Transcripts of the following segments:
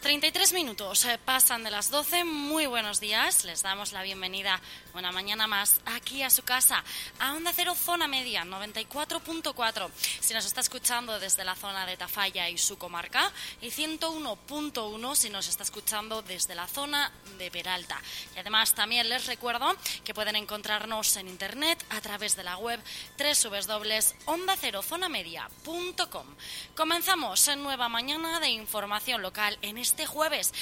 33 minutos pasan de las 12. Muy buenos días. Les damos la bienvenida una mañana más aquí a su casa, a Onda Cero Zona Media 94.4. Si nos está escuchando desde la zona de Tafalla y su comarca, y 101.1 si nos está escuchando desde la zona de Peralta. Y además también les recuerdo que pueden encontrarnos en internet a través de la web www.ondacerozonamedia.com. Comenzamos en nueva mañana de información local en este jueves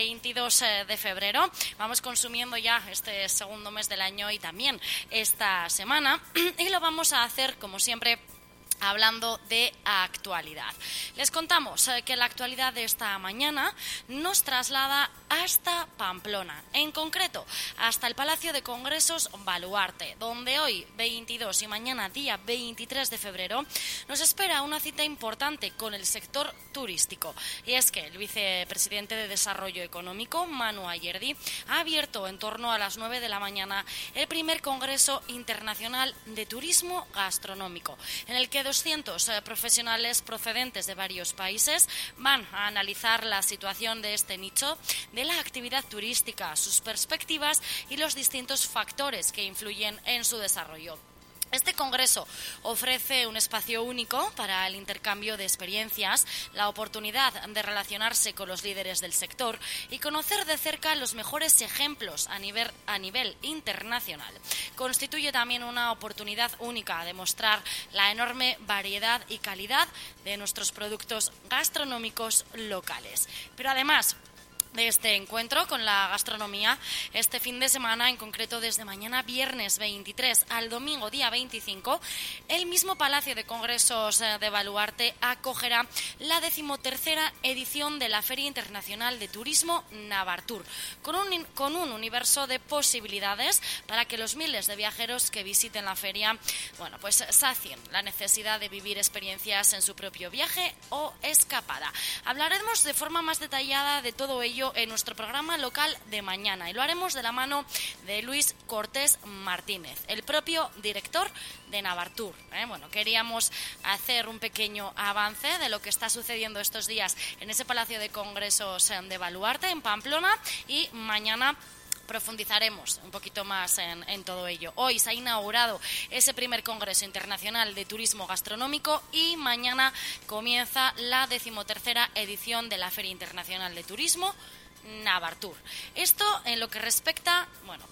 22 de febrero. Vamos consumiendo ya este segundo mes del año y también esta semana, y lo vamos a hacer como siempre hablando de actualidad. Les contamos que la actualidad de esta mañana nos traslada hasta Pamplona, en concreto hasta el Palacio de Congresos Baluarte, donde hoy 22 y mañana día 23 de febrero nos espera una cita importante con el sector turístico. Y es que el vicepresidente de Desarrollo Económico, Manu Ayerdi, ha abierto en torno a las 9 de la mañana el primer Congreso Internacional de Turismo Gastronómico, en el que 200 profesionales procedentes de varios países van a analizar la situación de este nicho, de la actividad turística, sus perspectivas y los distintos factores que influyen en su desarrollo. Este congreso ofrece un espacio único para el intercambio de experiencias, la oportunidad de relacionarse con los líderes del sector y conocer de cerca los mejores ejemplos a nivel internacional. Constituye también una oportunidad única de mostrar la enorme variedad y calidad de nuestros productos gastronómicos locales. Pero además de este encuentro con la gastronomía, este fin de semana, en concreto desde mañana viernes 23 al domingo día 25, el mismo Palacio de Congresos de Baluarte acogerá la 13ª edición de la Feria Internacional de Turismo Navartur, con un universo de posibilidades para que los miles de viajeros que visiten la feria, pues sacien la necesidad de vivir experiencias en su propio viaje o escapada. Hablaremos de forma más detallada de todo ello en nuestro programa local de mañana, y lo haremos de la mano de Luis Cortés Martínez, el propio director de Navartur. Queríamos hacer un pequeño avance de lo que está sucediendo estos días en ese Palacio de Congresos de Baluarte, en Pamplona, y mañana profundizaremos un poquito más en todo ello. Hoy se ha inaugurado ese primer Congreso Internacional de Turismo Gastronómico y mañana comienza la 13ª edición de la Feria Internacional de Turismo Navartur. Esto en lo que respecta,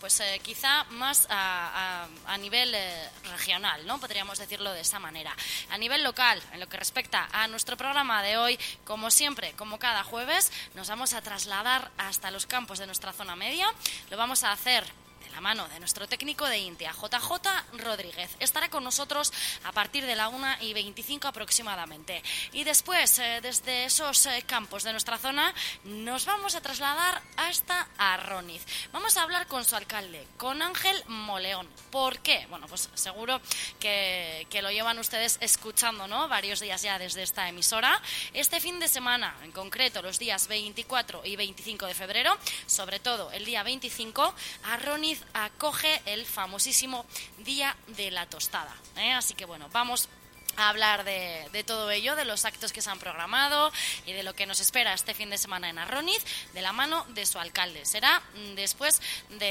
quizá más a nivel regional, ¿no? Podríamos decirlo de esa manera. A nivel local, en lo que respecta a nuestro programa de hoy, como siempre, como cada jueves, nos vamos a trasladar hasta los campos de nuestra zona media. Lo vamos a hacer de la mano de nuestro técnico de Intia, JJ Rodríguez. Estará con nosotros a partir de la 1:25 aproximadamente. Y después, desde esos campos de nuestra zona, nos vamos a trasladar hasta Arróniz. Vamos a hablar con su alcalde, con Ángel Moleón. ¿Por qué? Seguro que lo llevan ustedes escuchando, ¿no? Varios días ya desde esta emisora. Este fin de semana, en concreto los días 24 y 25 de febrero, sobre todo el día 25, Arróniz acoge el famosísimo Día de la Tostada. Así que vamos a hablar de todo ello, de los actos que se han programado y de lo que nos espera este fin de semana en Arróniz, de la mano de su alcalde. Será después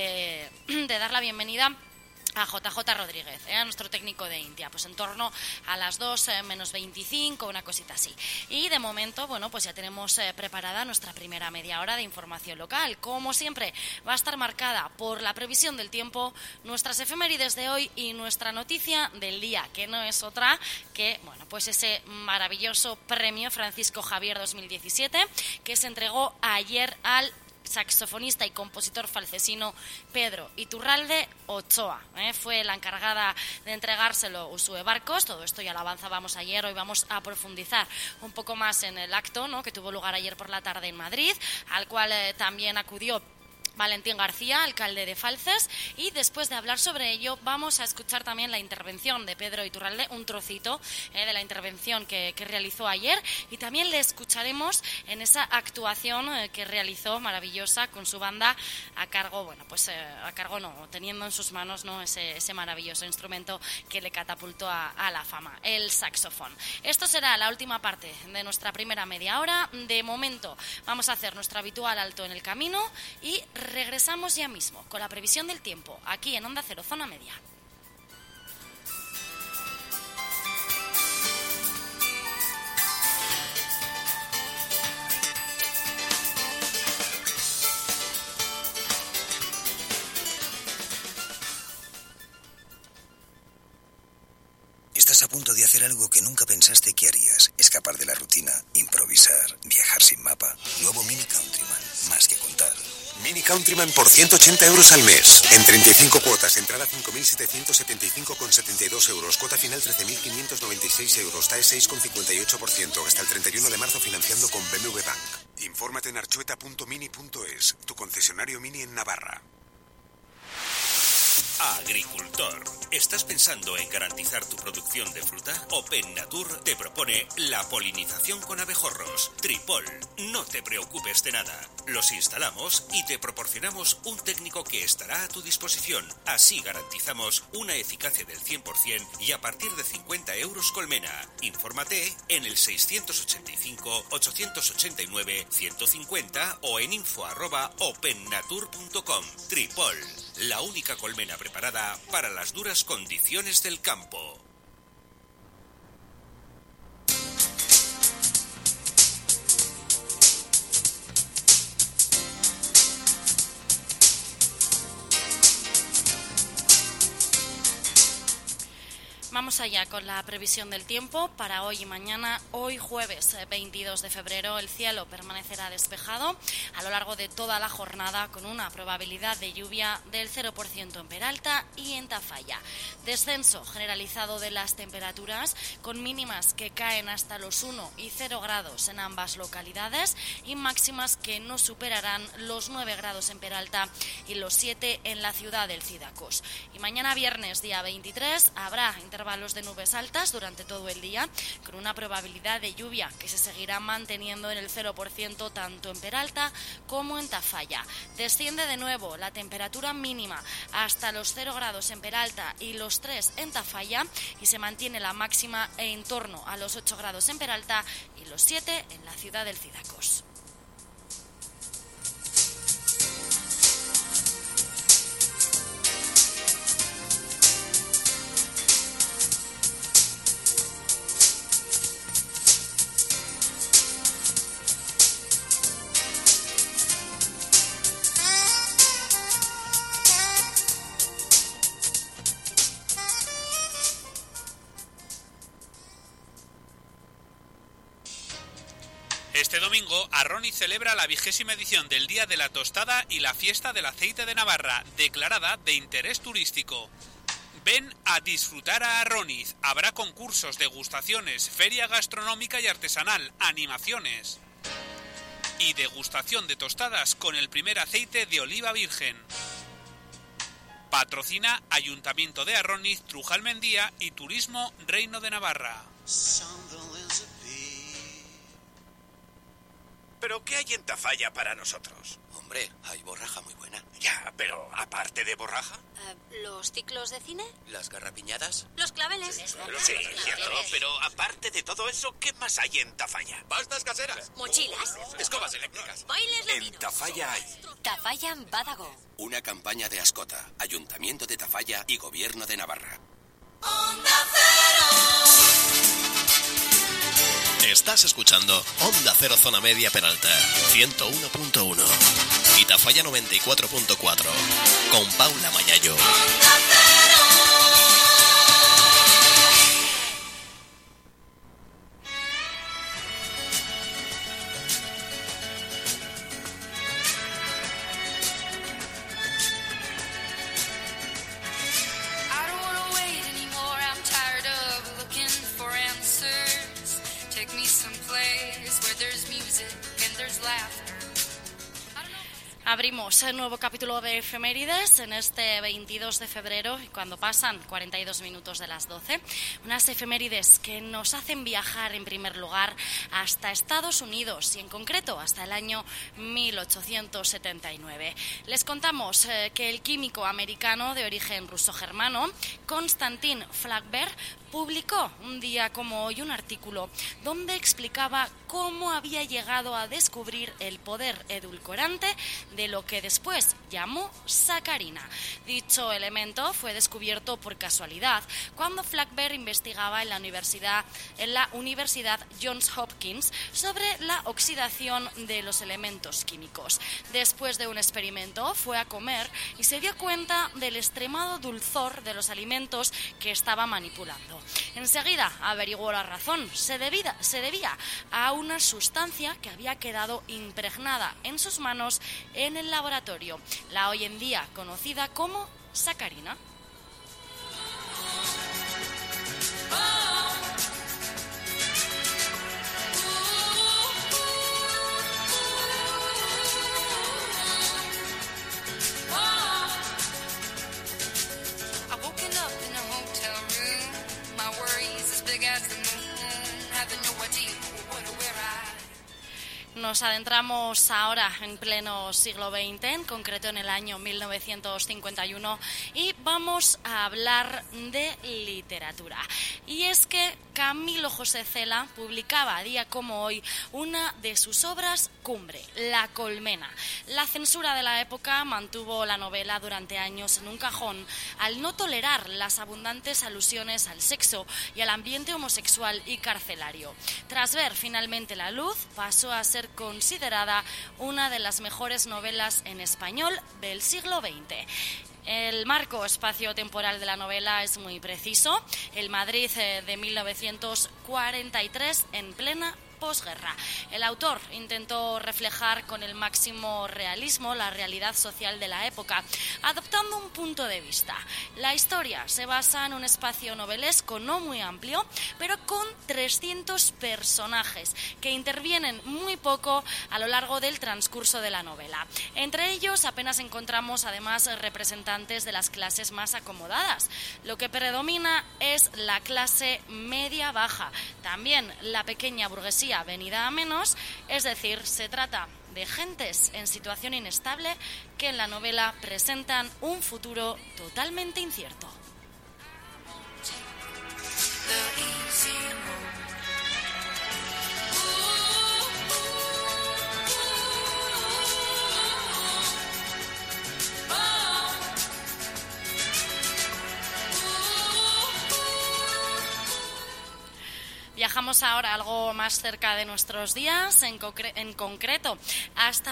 de dar la bienvenida a JJ Rodríguez, a nuestro técnico de Intia, en torno a las 2 menos 25, una cosita así. Y de momento, ya tenemos preparada nuestra primera media hora de información local. Como siempre, va a estar marcada por la previsión del tiempo, nuestras efemérides de hoy y nuestra noticia del día, que no es otra que, ese maravilloso premio Francisco Javier 2017, que se entregó ayer al saxofonista y compositor falcesino Pedro Iturralde Ochoa. Fue la encargada de entregárselo Usue Barcos. Todo esto ya lo avanzábamos ayer. Hoy vamos a profundizar un poco más en el acto, ¿no?, que tuvo lugar ayer por la tarde en Madrid, al cual también acudió Valentín García, alcalde de Falces, y después de hablar sobre ello vamos a escuchar también la intervención de Pedro Iturralde, un trocito de la intervención que realizó ayer, y también le escucharemos en esa actuación que realizó maravillosa con su banda a cargo, teniendo en sus manos, ¿no?, ese maravilloso instrumento que le catapultó a la fama, el saxofón. Esto será la última parte de nuestra primera media hora. De momento vamos a hacer nuestro habitual alto en el camino y regresamos ya mismo con la previsión del tiempo aquí en Onda Cero Zona Media. Estás a punto de hacer algo que nunca pensaste que harías. Escapar de la rutina, improvisar, viajar sin mapa. Nuevo Mini Countryman, más que contar. Mini Countryman por 180 euros al mes. En 35 cuotas, entrada 5.775,72 euros. Cuota final 13.596 euros. TAE 6,58%. Hasta el 31 de marzo financiando con BMW Bank. Infórmate en archueta.mini.es, tu concesionario Mini en Navarra. Agricultor, ¿estás pensando en garantizar tu producción de fruta? Open Natur te propone la polinización con abejorros. Tripol, no te preocupes de nada. Los instalamos y te proporcionamos un técnico que estará a tu disposición. Así garantizamos una eficacia del 100% y a partir de 50 euros colmena. Infórmate en el 685-889-150 o en info@opennatur.com. Tripol, la única colmena preparada para las duras condiciones del campo. Vamos allá con la previsión del tiempo para hoy y mañana. Hoy jueves 22 de febrero el cielo permanecerá despejado a lo largo de toda la jornada con una probabilidad de lluvia del 0% en Peralta y en Tafalla. Descenso generalizado de las temperaturas con mínimas que caen hasta los 1 y 0 grados en ambas localidades y máximas que no superarán los 9 grados en Peralta y los 7 en la ciudad del Cidacos. Y mañana viernes día 23 habrá intervalos de nubes altas durante todo el día, con una probabilidad de lluvia que se seguirá manteniendo en el 0% tanto en Peralta como en Tafalla. Desciende de nuevo la temperatura mínima hasta los 0 grados en Peralta y los 3 en Tafalla y se mantiene la máxima en torno a los 8 grados en Peralta y los 7 en la ciudad del Cidacos. Este domingo, Arroniz celebra la 20ª edición del Día de la Tostada y la Fiesta del Aceite de Navarra, declarada de interés turístico. Ven a disfrutar a Arroniz. Habrá concursos, degustaciones, feria gastronómica y artesanal, animaciones y degustación de tostadas con el primer aceite de oliva virgen. Patrocina Ayuntamiento de Arroniz, Trujal Mendía y Turismo Reino de Navarra. ¿Pero qué hay en Tafalla para nosotros? Hombre, hay borraja muy buena. Ya, pero aparte de borraja... ¿Los ciclos de cine? Las garrapiñadas. Los claveles. Sí, cierto, pero aparte de todo eso, ¿qué más hay en Tafalla? Pastas caseras. Mochilas. Escobas eléctricas. Bailes latinos. En Tafalla hay... Tafalla en Badago. Una campaña de Ascota, Ayuntamiento de Tafalla y Gobierno de Navarra. ¡Onda Cero! Estás escuchando Onda Cero Zona Media Peralta 101.1 y Tafalla 94.4 con Paula Mayayo. Abrimos el nuevo capítulo de efemérides en este 22 de febrero, cuando pasan 42 minutos de las 12. Unas efemérides que nos hacen viajar en primer lugar hasta Estados Unidos y en concreto hasta el año 1879. Les contamos que el químico americano de origen ruso-germano, Konstantin Flagberg, publicó un día como hoy un artículo donde explicaba cómo había llegado a descubrir el poder edulcorante de lo que después llamó sacarina. Dicho elemento fue descubierto por casualidad cuando Flagberg investigaba en la Universidad Johns Hopkins sobre la oxidación de los elementos químicos. Después de un experimento fue a comer y se dio cuenta del extremado dulzor de los alimentos que estaba manipulando. Enseguida averiguó la razón. Se debía a una sustancia que había quedado impregnada en sus manos en el laboratorio, la hoy en día conocida como sacarina. Nos adentramos ahora en pleno siglo XX, en concreto en el año 1951, y vamos a hablar de literatura. Y es que Camilo José Cela publicaba a día como hoy una de sus obras cumbre, La colmena. La censura de la época mantuvo la novela durante años en un cajón al no tolerar las abundantes alusiones al sexo y al ambiente homosexual y carcelario. Tras ver finalmente la luz, pasó a ser considerada una de las mejores novelas en español del siglo XX. El marco espacio-temporal de la novela es muy preciso. El Madrid de 1943, en plena posguerra. El autor intentó reflejar con el máximo realismo la realidad social de la época, adoptando un punto de vista. La historia se basa en un espacio novelesco no muy amplio, pero con 300 personajes que intervienen muy poco a lo largo del transcurso de la novela. Entre ellos apenas encontramos además representantes de las clases más acomodadas. Lo que predomina es la clase media-baja, también la pequeña burguesía venida a menos, es decir, se trata de gentes en situación inestable que en la novela presentan un futuro totalmente incierto. Viajamos ahora algo más cerca de nuestros días, en concreto hasta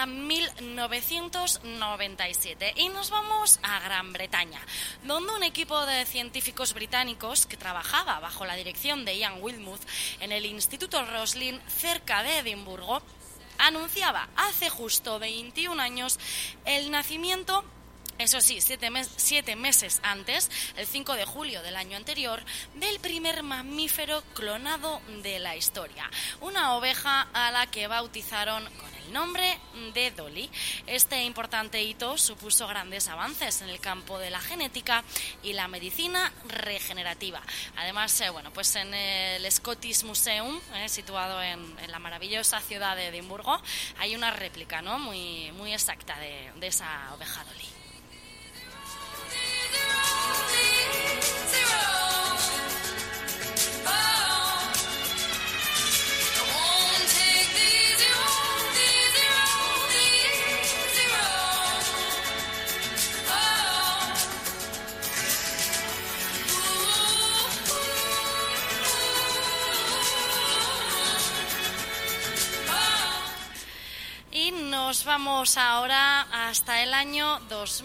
1997, y nos vamos a Gran Bretaña, donde un equipo de científicos británicos que trabajaba bajo la dirección de Ian Wilmut en el Instituto Roslin, cerca de Edimburgo, anunciaba hace justo 21 años el nacimiento, eso sí, 7 meses antes, el 5 de julio del año anterior, del primer mamífero clonado de la historia, una oveja a la que bautizaron con el nombre de Dolly. Este importante hito supuso grandes avances en el campo de la genética y la medicina regenerativa. Además, pues en el Scottish Museum, situado en la maravillosa ciudad de Edimburgo, hay una réplica, ¿no?, muy, muy exacta de esa oveja Dolly. Nos vamos ahora hasta el año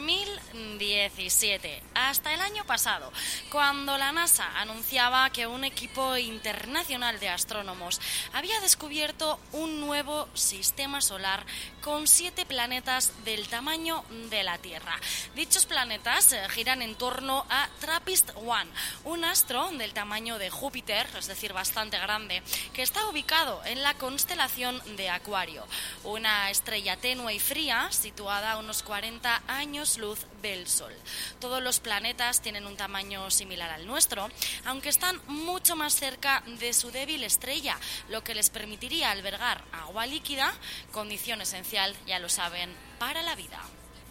2017, hasta el año pasado, cuando la NASA anunciaba que un equipo internacional de astrónomos había descubierto un nuevo sistema solar con 7 planetas del tamaño de la Tierra. Dichos planetas giran en torno a TRAPPIST-1, un astro del tamaño de Júpiter, es decir, bastante grande, que está ubicado en la constelación de Acuario, una una estrella tenue y fría situada a unos 40 años luz del Sol. Todos los planetas tienen un tamaño similar al nuestro, aunque están mucho más cerca de su débil estrella, lo que les permitiría albergar agua líquida, condición esencial, ya lo saben, para la vida.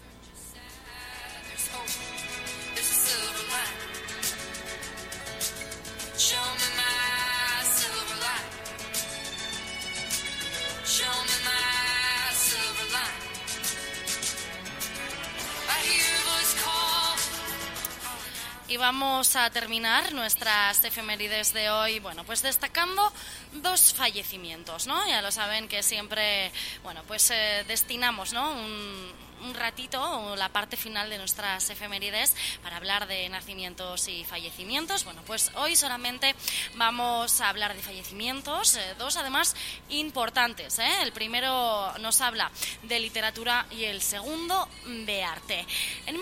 Y vamos a terminar nuestras efemérides de hoy, bueno, pues destacando dos fallecimientos, ¿no? Ya lo saben que siempre, bueno, pues destinamos, ¿no?, un ratito, o la parte final de nuestras efemérides, para hablar de nacimientos y fallecimientos. Bueno, pues hoy solamente vamos a hablar de fallecimientos, dos además importantes, ¿eh? El primero nos habla de literatura y el segundo de arte. En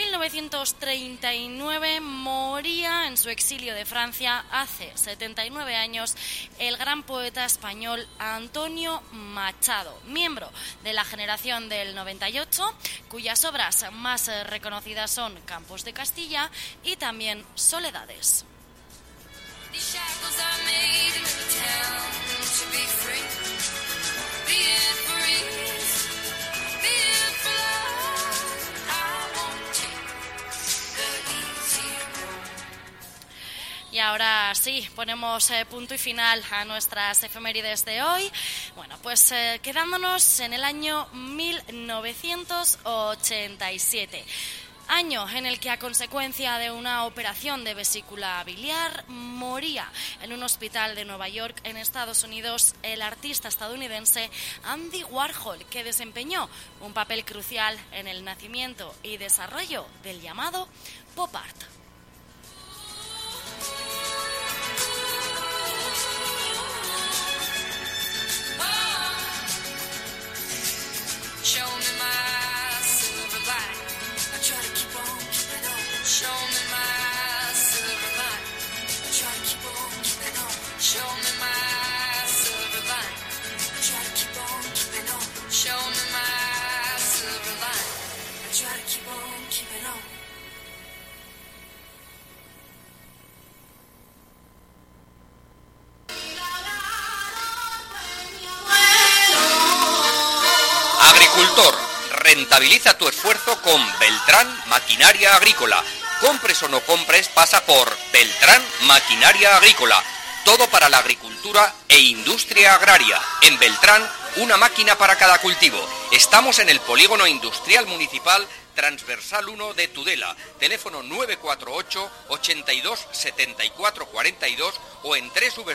1939 moría en su exilio de Francia, hace 79 años, el gran poeta español Antonio Machado, miembro de la generación del 98, cuyas obras más reconocidas son Campos de Castilla y también Soledades. Y ahora sí, ponemos punto y final a nuestras efemérides de hoy. Bueno, pues quedándonos en el año 1987. Año en el que, a consecuencia de una operación de vesícula biliar, moría en un hospital de Nueva York, en Estados Unidos, el artista estadounidense Andy Warhol, que desempeñó un papel crucial en el nacimiento y desarrollo del llamado pop art. Show me my silver lining. I try to keep on keeping on. Show me my silver lining. I try to keep on keeping on. Show me my silver lining. I try to keep on keeping on. Show me my silver lining. I try to keep on keeping on. Agricultor, rentabiliza tu esfuerzo con Beltrán Maquinaria Agrícola. Compres o no compres, pasa por Beltrán Maquinaria Agrícola. Todo para la agricultura e industria agraria. En Beltrán, una máquina para cada cultivo. Estamos en el Polígono Industrial Municipal Transversal 1 de Tudela. Teléfono 948 82 74 42 o en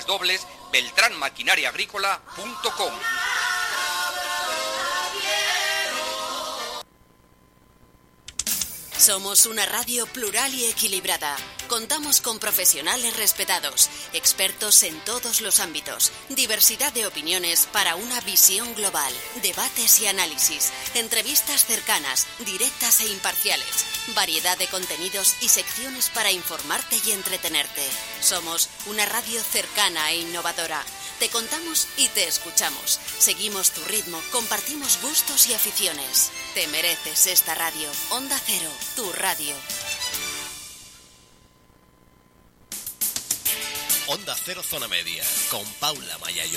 www.beltranmaquinariaagrícola.com. Somos una radio plural y equilibrada. Contamos con profesionales respetados, expertos en todos los ámbitos, diversidad de opiniones para una visión global, debates y análisis, entrevistas cercanas, directas e imparciales, variedad de contenidos y secciones para informarte y entretenerte. Somos una radio cercana e innovadora. Te contamos y te escuchamos. Seguimos tu ritmo, compartimos gustos y aficiones. Te mereces esta radio. Onda Cero, tu radio. Onda Cero Zona Media, con Paula Mayayo.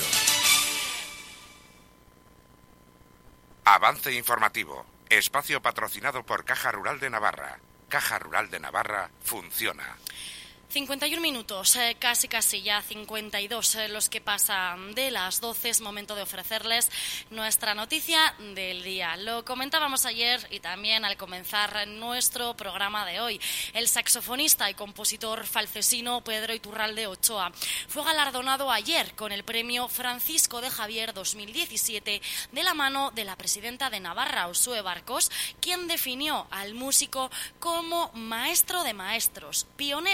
Avance informativo. Espacio patrocinado por Caja Rural de Navarra. Caja Rural de Navarra funciona. 51 minutos, casi ya 52 los que pasan de las 12. Es momento de ofrecerles nuestra noticia del día. Lo comentábamos ayer y también al comenzar nuestro programa de hoy. El saxofonista y compositor falcesino Pedro Iturralde Ochoa fue galardonado ayer con el premio Francisco de Javier 2017 de la mano de la presidenta de Navarra, Uxue Barcos, quien definió al músico como maestro de maestros, pionero y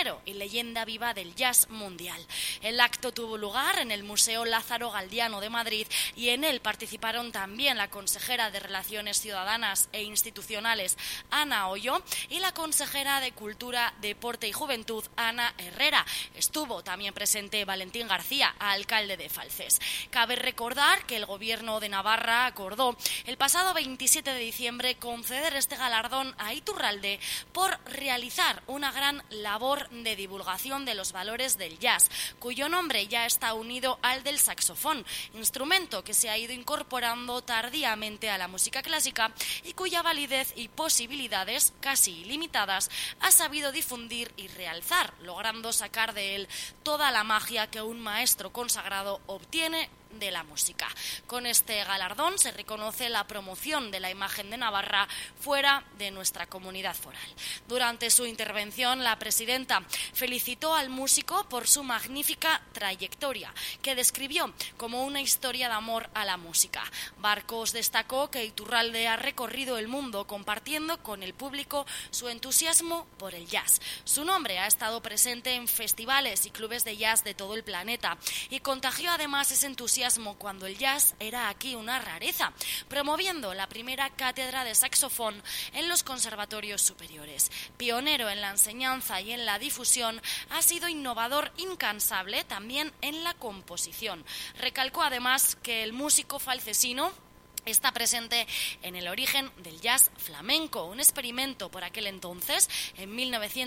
leyenda viva del jazz mundial. El acto tuvo lugar en el Museo Lázaro Galdiano de Madrid y en él participaron también la consejera de Relaciones Ciudadanas e Institucionales, Ana Ollo, y la consejera de Cultura, Deporte y Juventud, Ana Herrera. Estuvo también presente Valentín García, alcalde de Falces. Cabe recordar que el Gobierno de Navarra acordó el pasado 27 de diciembre conceder este galardón a Iturralde por realizar una gran labor de divulgación de los valores del jazz, cuyo nombre ya está unido al del saxofón, instrumento que se ha ido incorporando tardíamente a la música clásica y cuya validez y posibilidades casi ilimitadas ha sabido difundir y realzar, logrando sacar de él toda la magia que un maestro consagrado obtiene de la música. Con este galardón se reconoce la promoción de la imagen de Navarra fuera de nuestra comunidad foral. Durante su intervención, la presidenta felicitó al músico por su magnífica trayectoria, que describió como una historia de amor a la música. Barcos destacó que Iturralde ha recorrido el mundo compartiendo con el público su entusiasmo por el jazz. Su nombre ha estado presente en festivales y clubes de jazz de todo el planeta y contagió además ese entusiasmo cuando el jazz era aquí una rareza, promoviendo la primera cátedra de saxofón en los conservatorios superiores. Pionero en la enseñanza y en la difusión, ha sido innovador incansable también en la composición. Recalcó además que el músico falcesino está presente en el origen del jazz flamenco, un experimento por aquel entonces, en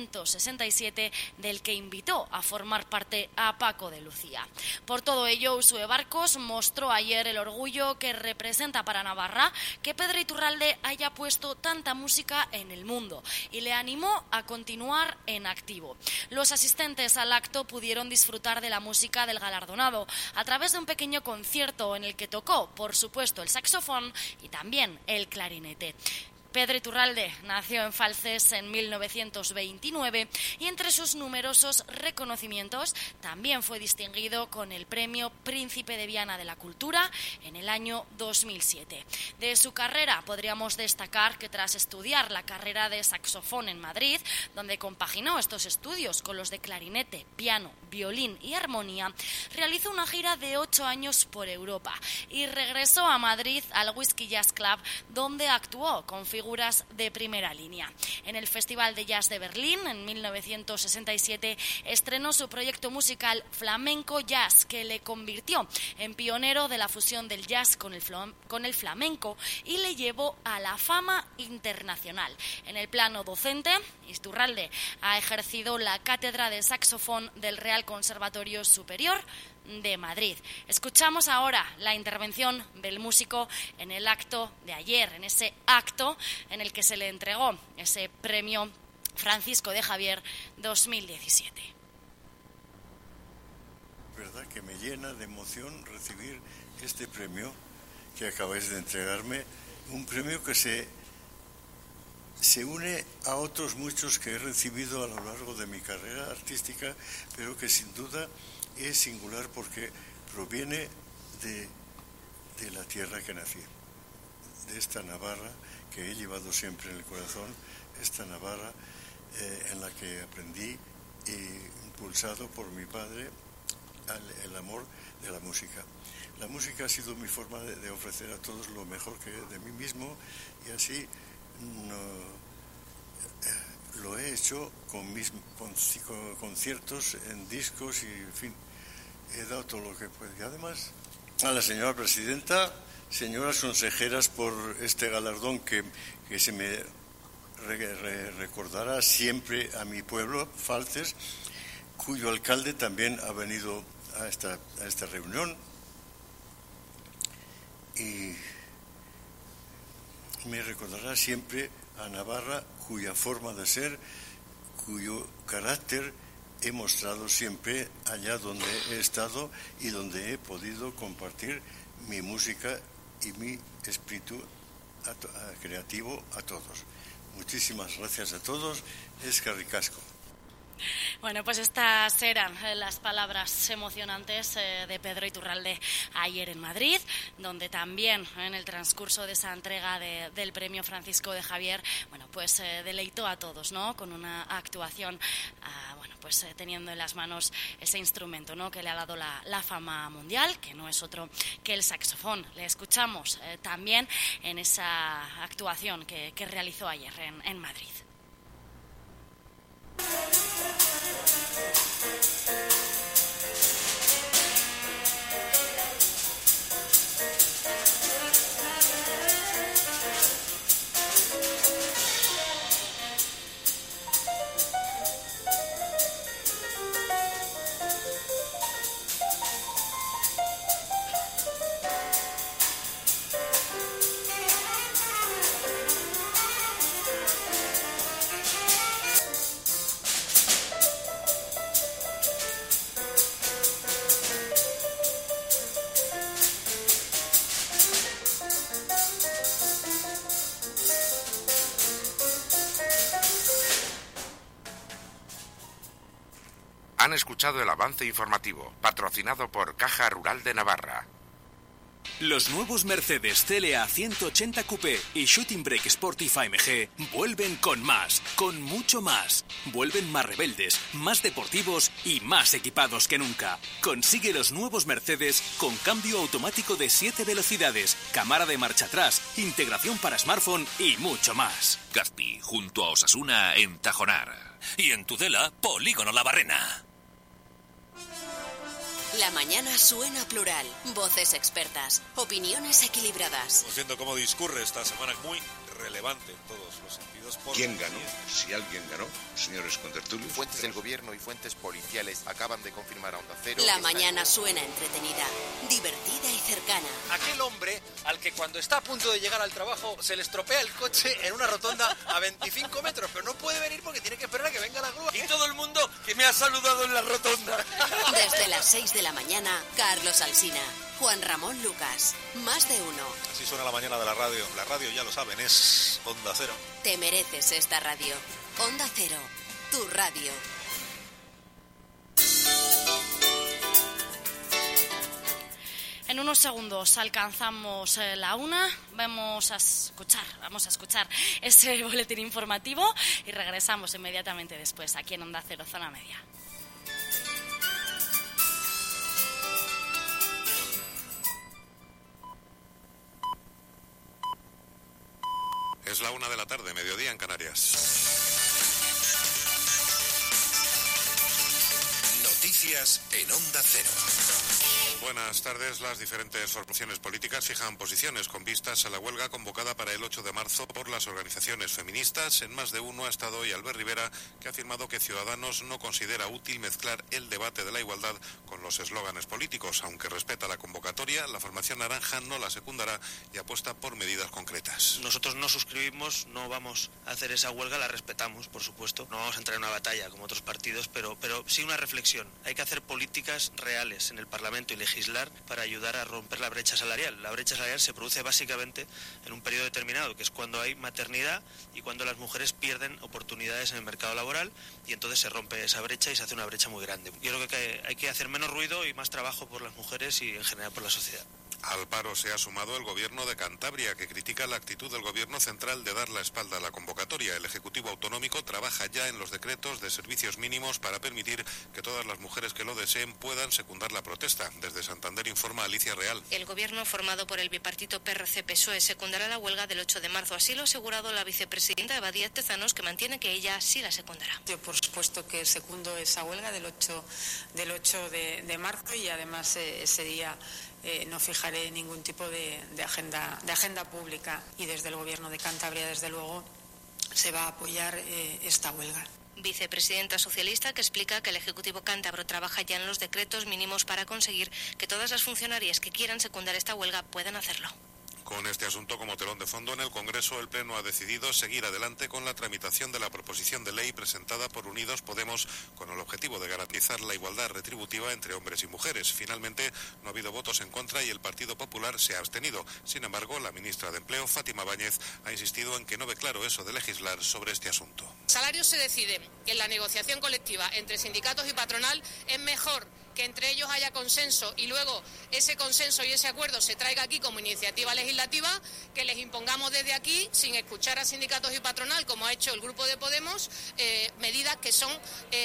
1967, del que invitó a formar parte a Paco de Lucía. Por todo ello, Uxue Barcos mostró ayer el orgullo que representa para Navarra que Pedro Iturralde haya puesto tanta música en el mundo y le animó a continuar en activo. Los asistentes al acto pudieron disfrutar de la música del galardonado a través de un pequeño concierto en el que tocó, por supuesto, el saxofón y también el clarinete. Pedro Iturralde nació en Falces en 1929 y entre sus numerosos reconocimientos también fue distinguido con el Premio Príncipe de Viana de la Cultura en el año 2007. De su carrera podríamos destacar que tras estudiar la carrera de saxofón en Madrid, donde compaginó estos estudios con los de clarinete, piano, violín y armonía, realizó una gira de 8 años por Europa y regresó a Madrid al Whisky Jazz Club, donde actuó con figuras de primera línea. En el Festival de Jazz de Berlín, en 1967, estrenó su proyecto musical Flamenco Jazz, que le convirtió en pionero de la fusión del jazz con el flamenco y le llevó a la fama internacional. En el plano docente, Iturralde ha ejercido la cátedra de saxofón del Real Conservatorio Superior de Madrid. Escuchamos ahora la intervención del músico en el acto de ayer, en ese acto en el que se le entregó ese premio Francisco de Javier 2017. Verdad que me llena de emoción recibir este premio que acabáis de entregarme, un premio que se une a otros muchos que he recibido a lo largo de mi carrera artística, pero que sin duda es singular porque proviene de la tierra que nací, de esta Navarra que he llevado siempre en el corazón, esta Navarra en la que aprendí, impulsado por mi padre, el amor de la música. La música ha sido mi forma de ofrecer a todos lo mejor que de mí mismo y así lo he hecho con mis conciertos en discos y, en fin, he dado todo lo que puedo. Y además, a la señora presidenta, señoras consejeras, por este galardón que se me recordará siempre a mi pueblo, Falces, cuyo alcalde también ha venido a esta reunión y me recordará siempre a Navarra, cuya forma de ser, cuyo carácter he mostrado siempre allá donde he estado y donde he podido compartir mi música y mi espíritu creativo a todos. Muchísimas gracias a todos. Eskerrik asko. Bueno, pues estas eran las palabras emocionantes de Pedro Iturralde ayer en Madrid, donde también en el transcurso de esa entrega del premio Francisco de Javier, bueno, pues deleitó a todos, ¿no? Con una actuación, bueno, pues teniendo en las manos ese instrumento, ¿no? Que le ha dado la fama mundial, que no es otro que el saxofón. Le escuchamos también en esa actuación que realizó ayer en Madrid. Han escuchado el avance informativo, patrocinado por Caja Rural de Navarra. Los nuevos Mercedes CLA 180 Coupé y Shooting Brake Sportif AMG vuelven con más, con mucho más. Vuelven más rebeldes, más deportivos y más equipados que nunca. Consigue los nuevos Mercedes con cambio automático de 7 velocidades, cámara de marcha atrás, integración para smartphone y mucho más. Gazpi, junto a Osasuna en Tajonar. Y en Tudela, Polígono La Barrena. La mañana suena plural, voces expertas, opiniones equilibradas. Estamos viendo cómo discurre esta semana, muy relevante en todos los sentidos. ¿Quién ganó? Si alguien ganó, señores contertulios. Fuentes del gobierno y fuentes policiales acaban de confirmar a Onda Cero. La mañana suena entretenida, divertida y cercana. Aquel hombre al que cuando está a punto de llegar al trabajo se le estropea el coche en una rotonda a 25 metros, pero no puede venir porque tiene que esperar a que venga la grúa. Y todo el mundo que me ha saludado en la rotonda. Desde las 6 de la mañana, Carlos Alsina, Juan Ramón Lucas, Más de Uno. Así suena la mañana de la radio. La radio, ya lo saben, es Onda Cero. Te mereces esta radio. Onda Cero, tu radio. En unos segundos alcanzamos la 1, vamos a escuchar ese boletín informativo y regresamos inmediatamente después aquí en Onda Cero, Zona Media. Es la 1 de la tarde, mediodía en Canarias. Noticias en Onda Cero. Buenas tardes. Las diferentes formaciones políticas fijan posiciones con vistas a la huelga convocada para el 8 de marzo por las organizaciones feministas. En Más de Uno ha estado hoy Albert Rivera, que ha afirmado que Ciudadanos no considera útil mezclar el debate de la igualdad con los eslóganes políticos. Aunque respeta la convocatoria, la formación naranja no la secundará y apuesta por medidas concretas. Nosotros no suscribimos, no vamos a hacer esa huelga, la respetamos, por supuesto. No vamos a entrar en una batalla como otros partidos, pero sí una reflexión. Hay que hacer políticas reales en el Parlamento y legislar para ayudar a romper la brecha salarial. La brecha salarial se produce básicamente en un periodo determinado, que es cuando hay maternidad y cuando las mujeres pierden oportunidades en el mercado laboral, y entonces se rompe esa brecha y se hace una brecha muy grande. Yo creo que hay que hacer menos ruido y más trabajo por las mujeres y en general por la sociedad. Al paro se ha sumado el gobierno de Cantabria, que critica la actitud del gobierno central de dar la espalda a la convocatoria. El Ejecutivo Autonómico trabaja ya en los decretos de servicios mínimos para permitir que todas las mujeres que lo deseen puedan secundar la protesta. Desde Santander informa Alicia Real. El gobierno formado por el bipartito PRC-PSOE secundará la huelga del 8 de marzo. Así lo ha asegurado la vicepresidenta Eva Díaz Tezanos, que mantiene que ella sí la secundará. Yo, por supuesto, que secundo esa huelga del 8 de marzo, y además ese día no fijaré ningún tipo de agenda pública, y desde el Gobierno de Cantabria, desde luego, se va a apoyar esta huelga. Vicepresidenta socialista, que explica que el Ejecutivo cántabro trabaja ya en los decretos mínimos para conseguir que todas las funcionarias que quieran secundar esta huelga puedan hacerlo. Con este asunto como telón de fondo, en el Congreso el Pleno ha decidido seguir adelante con la tramitación de la proposición de ley presentada por Unidos Podemos con el objetivo de garantizar la igualdad retributiva entre hombres y mujeres. Finalmente, no ha habido votos en contra y el Partido Popular se ha abstenido. Sin embargo, la ministra de Empleo, Fátima Báñez, ha insistido en que no ve claro eso de legislar sobre este asunto. Salarios se deciden en la negociación colectiva entre sindicatos y patronal. Es mejor que entre ellos haya consenso y luego ese consenso y ese acuerdo se traiga aquí como iniciativa legislativa, que les impongamos desde aquí, sin escuchar a sindicatos y patronal, como ha hecho el Grupo de Podemos, medidas que son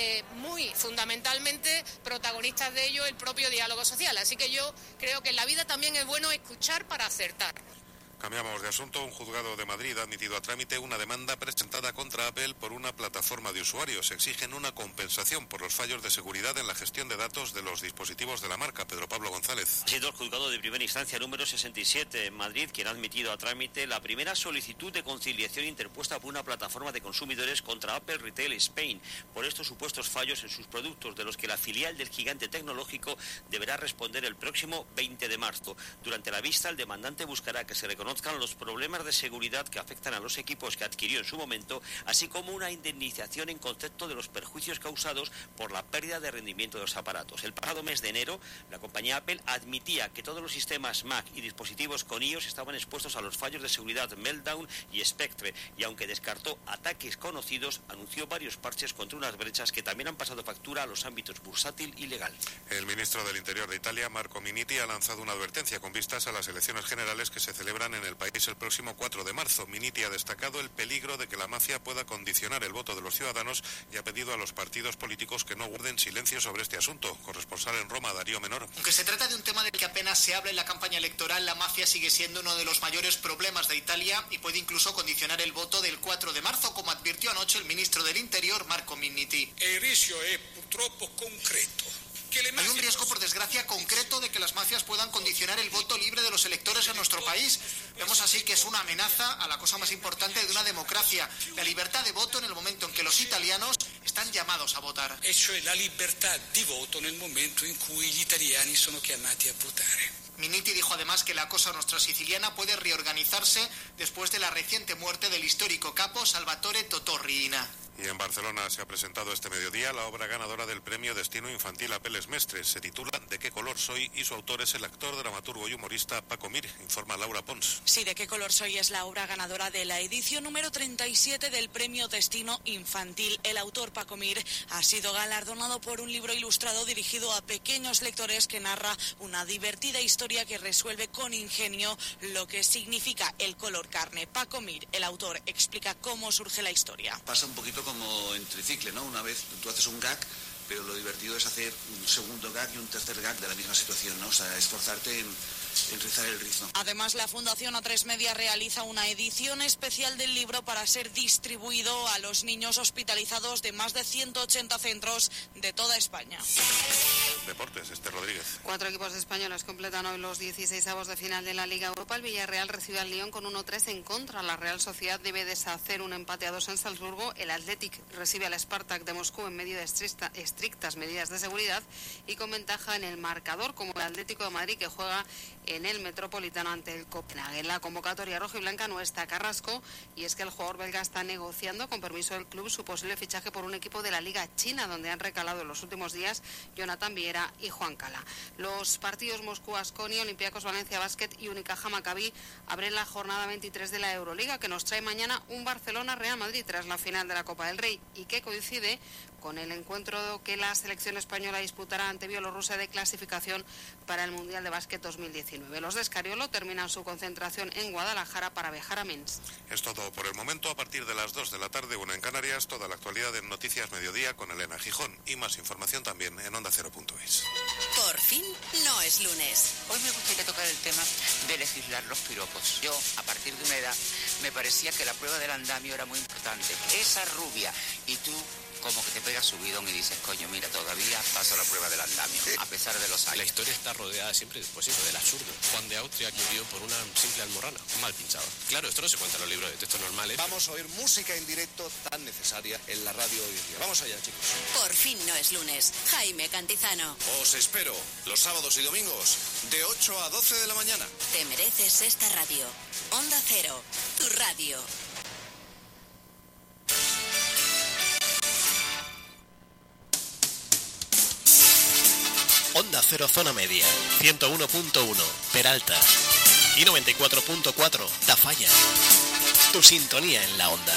muy fundamentalmente protagonistas de ello el propio diálogo social. Así que yo creo que en la vida también es bueno escuchar para acertar. Cambiamos de asunto. Un juzgado de Madrid ha admitido a trámite una demanda presentada contra Apple por una plataforma de usuarios. Exigen una compensación por los fallos de seguridad en la gestión de datos de los dispositivos de la marca. Pedro Pablo González. Ha sido el juzgado de primera instancia número 67 en Madrid quien ha admitido a trámite la primera solicitud de conciliación interpuesta por una plataforma de consumidores contra Apple Retail Spain por estos supuestos fallos en sus productos, de los que la filial del gigante tecnológico deberá responder el próximo 20 de marzo. Durante la vista, el demandante buscará que se reconozcan los problemas de seguridad que afectan a los equipos que adquirió en su momento, así como una indemnización en concepto de los perjuicios causados por la pérdida de rendimiento de los aparatos. El pasado mes de enero, la compañía Apple admitía que todos los sistemas Mac y dispositivos con iOS estaban expuestos a los fallos de seguridad Meltdown y Spectre, y aunque descartó ataques conocidos, anunció varios parches contra unas brechas que también han pasado factura a los ámbitos bursátil y legal. El ministro del Interior de Italia, Marco Minniti, ha lanzado una advertencia con vistas a las elecciones generales que se celebran en el país el próximo 4 de marzo. Minniti ha destacado el peligro de que la mafia pueda condicionar el voto de los ciudadanos y ha pedido a los partidos políticos que no guarden silencio sobre este asunto. Corresponsal en Roma, Darío Menor. Aunque se trata de un tema del que apenas se habla en la campaña electoral, la mafia sigue siendo uno de los mayores problemas de Italia y puede incluso condicionar el voto del 4 de marzo, como advirtió anoche el ministro del Interior, Marco Minniti. El riesgo es purtroppo concreto. Hay un riesgo, por desgracia, concreto de que las mafias puedan condicionar el voto libre de los electores en nuestro país. Vemos así que es una amenaza a la cosa más importante de una democracia, la libertad de voto en el momento en que los italianos están llamados a votar. E cioè la libertà di voto nel momento in cui gli italiani sono chiamati a votare. Minniti dijo además que la Cosa Nostra siciliana puede reorganizarse después de la reciente muerte del histórico capo Salvatore Totò Riina. Y en Barcelona se ha presentado este mediodía la obra ganadora del premio Destino Infantil Apeles Mestres. Se titula ¿De qué color soy? Y su autor es el actor, dramaturgo y humorista Paco Mir, informa Laura Pons. Sí, ¿De qué color soy? Es la obra ganadora de la edición número 37 del premio Destino Infantil. El autor, Paco Mir, ha sido galardonado por un libro ilustrado dirigido a pequeños lectores que narra una divertida historia que resuelve con ingenio lo que significa el color carne. Paco Mir, el autor, explica cómo surge la historia. Pasa un poquito como en Tricicle, ¿no? Una vez tú haces un gag, pero lo divertido es hacer un segundo gag y un tercer gag de la misma situación, ¿no? O sea, esforzarte en rizar el rizo. Además, la Fundación A3 Media realiza una edición especial del libro para ser distribuido a los niños hospitalizados de más de 180 centros de toda España. Deportes, Esther Rodríguez. 4 equipos españoles completan hoy los 16avos de final de la Liga Europa. El Villarreal recibe al Lyon con 1-3 en contra. La Real Sociedad debe deshacer un empate a 2 en Salzburgo. El Athletic recibe al Spartak de Moscú en medio de estrictas medidas de seguridad y con ventaja en el marcador, como el Atlético de Madrid, que juega en el Metropolitano ante el Copenhague. En la convocatoria rojiblanca no está Carrasco, y es que el jugador belga está negociando, con permiso del club, su posible fichaje por un equipo de la Liga China, donde han recalado en los últimos días Jonathan Viera y Juan Cala. Los partidos Moscú-Baskonia, Olympiacos Valencia Basket y Unicaja Maccabi abren la jornada 23 de la Euroliga, que nos trae mañana un Barcelona-Real Madrid tras la final de la Copa del Rey, y que coincide con el encuentro que la selección española disputará ante Bielorrusia de clasificación para el Mundial de Básquet 2019. Los de Escariolo terminan su concentración en Guadalajara para viajar a Minsk. Es todo por el momento. A partir de las 2 de la tarde, 1 en Canarias, toda la actualidad en Noticias Mediodía con Elena Gijón, y más información también en OndaCero.es. Por fin no es lunes. Hoy me gustaría tocar el tema de legislar los piropos. Yo, a partir de una edad, me parecía que la prueba del andamio era muy importante. Esa rubia y tú como que te pega subidón y dices, coño, mira, todavía paso la prueba del andamio, a pesar de los años. La historia está rodeada siempre, pues eso, del absurdo. Juan de Austria murió por una simple almorrana, mal pinchado. Claro, esto no se cuenta en los libros de textos normales. Vamos a oír música en directo tan necesaria en la radio hoy en día. Vamos allá, chicos. Por fin no es lunes. Jaime Cantizano. Os espero los sábados y domingos de 8 a 12 de la mañana. Te mereces esta radio. Onda Cero, tu radio. Onda Cero Zona Media, 101.1 Peralta y 94.4 Tafalla. Tu sintonía en la onda.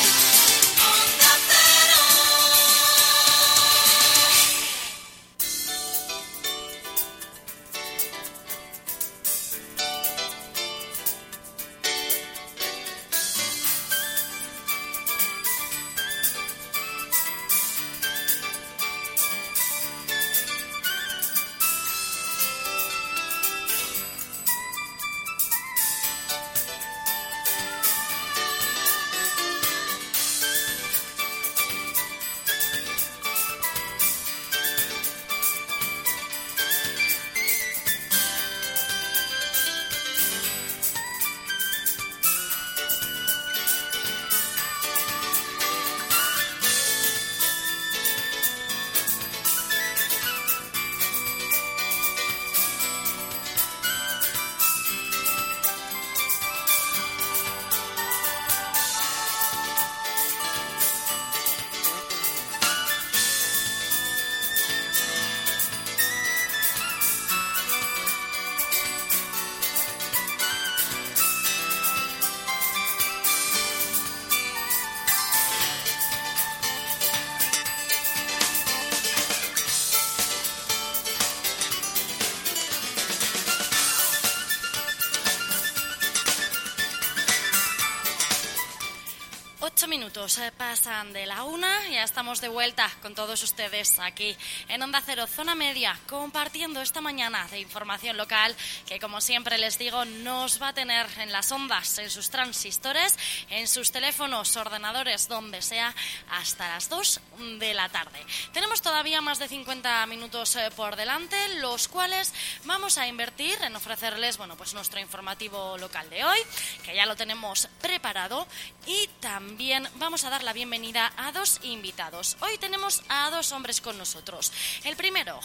Minutos pasan de la 1, ya estamos de vuelta con todos ustedes aquí en Onda Cero Zona Media, compartiendo esta mañana de información local que, como siempre les digo, nos va a tener en las ondas, en sus transistores, en sus teléfonos, ordenadores, donde sea, hasta las 2 de la tarde. Tenemos todavía más de 50 minutos por delante, los cuales vamos a invertir en ofrecerles, bueno, pues nuestro informativo local de hoy, que ya lo tenemos preparado, y también vamos a dar la bienvenida a dos invitados. Hoy tenemos a dos hombres con nosotros. El primero,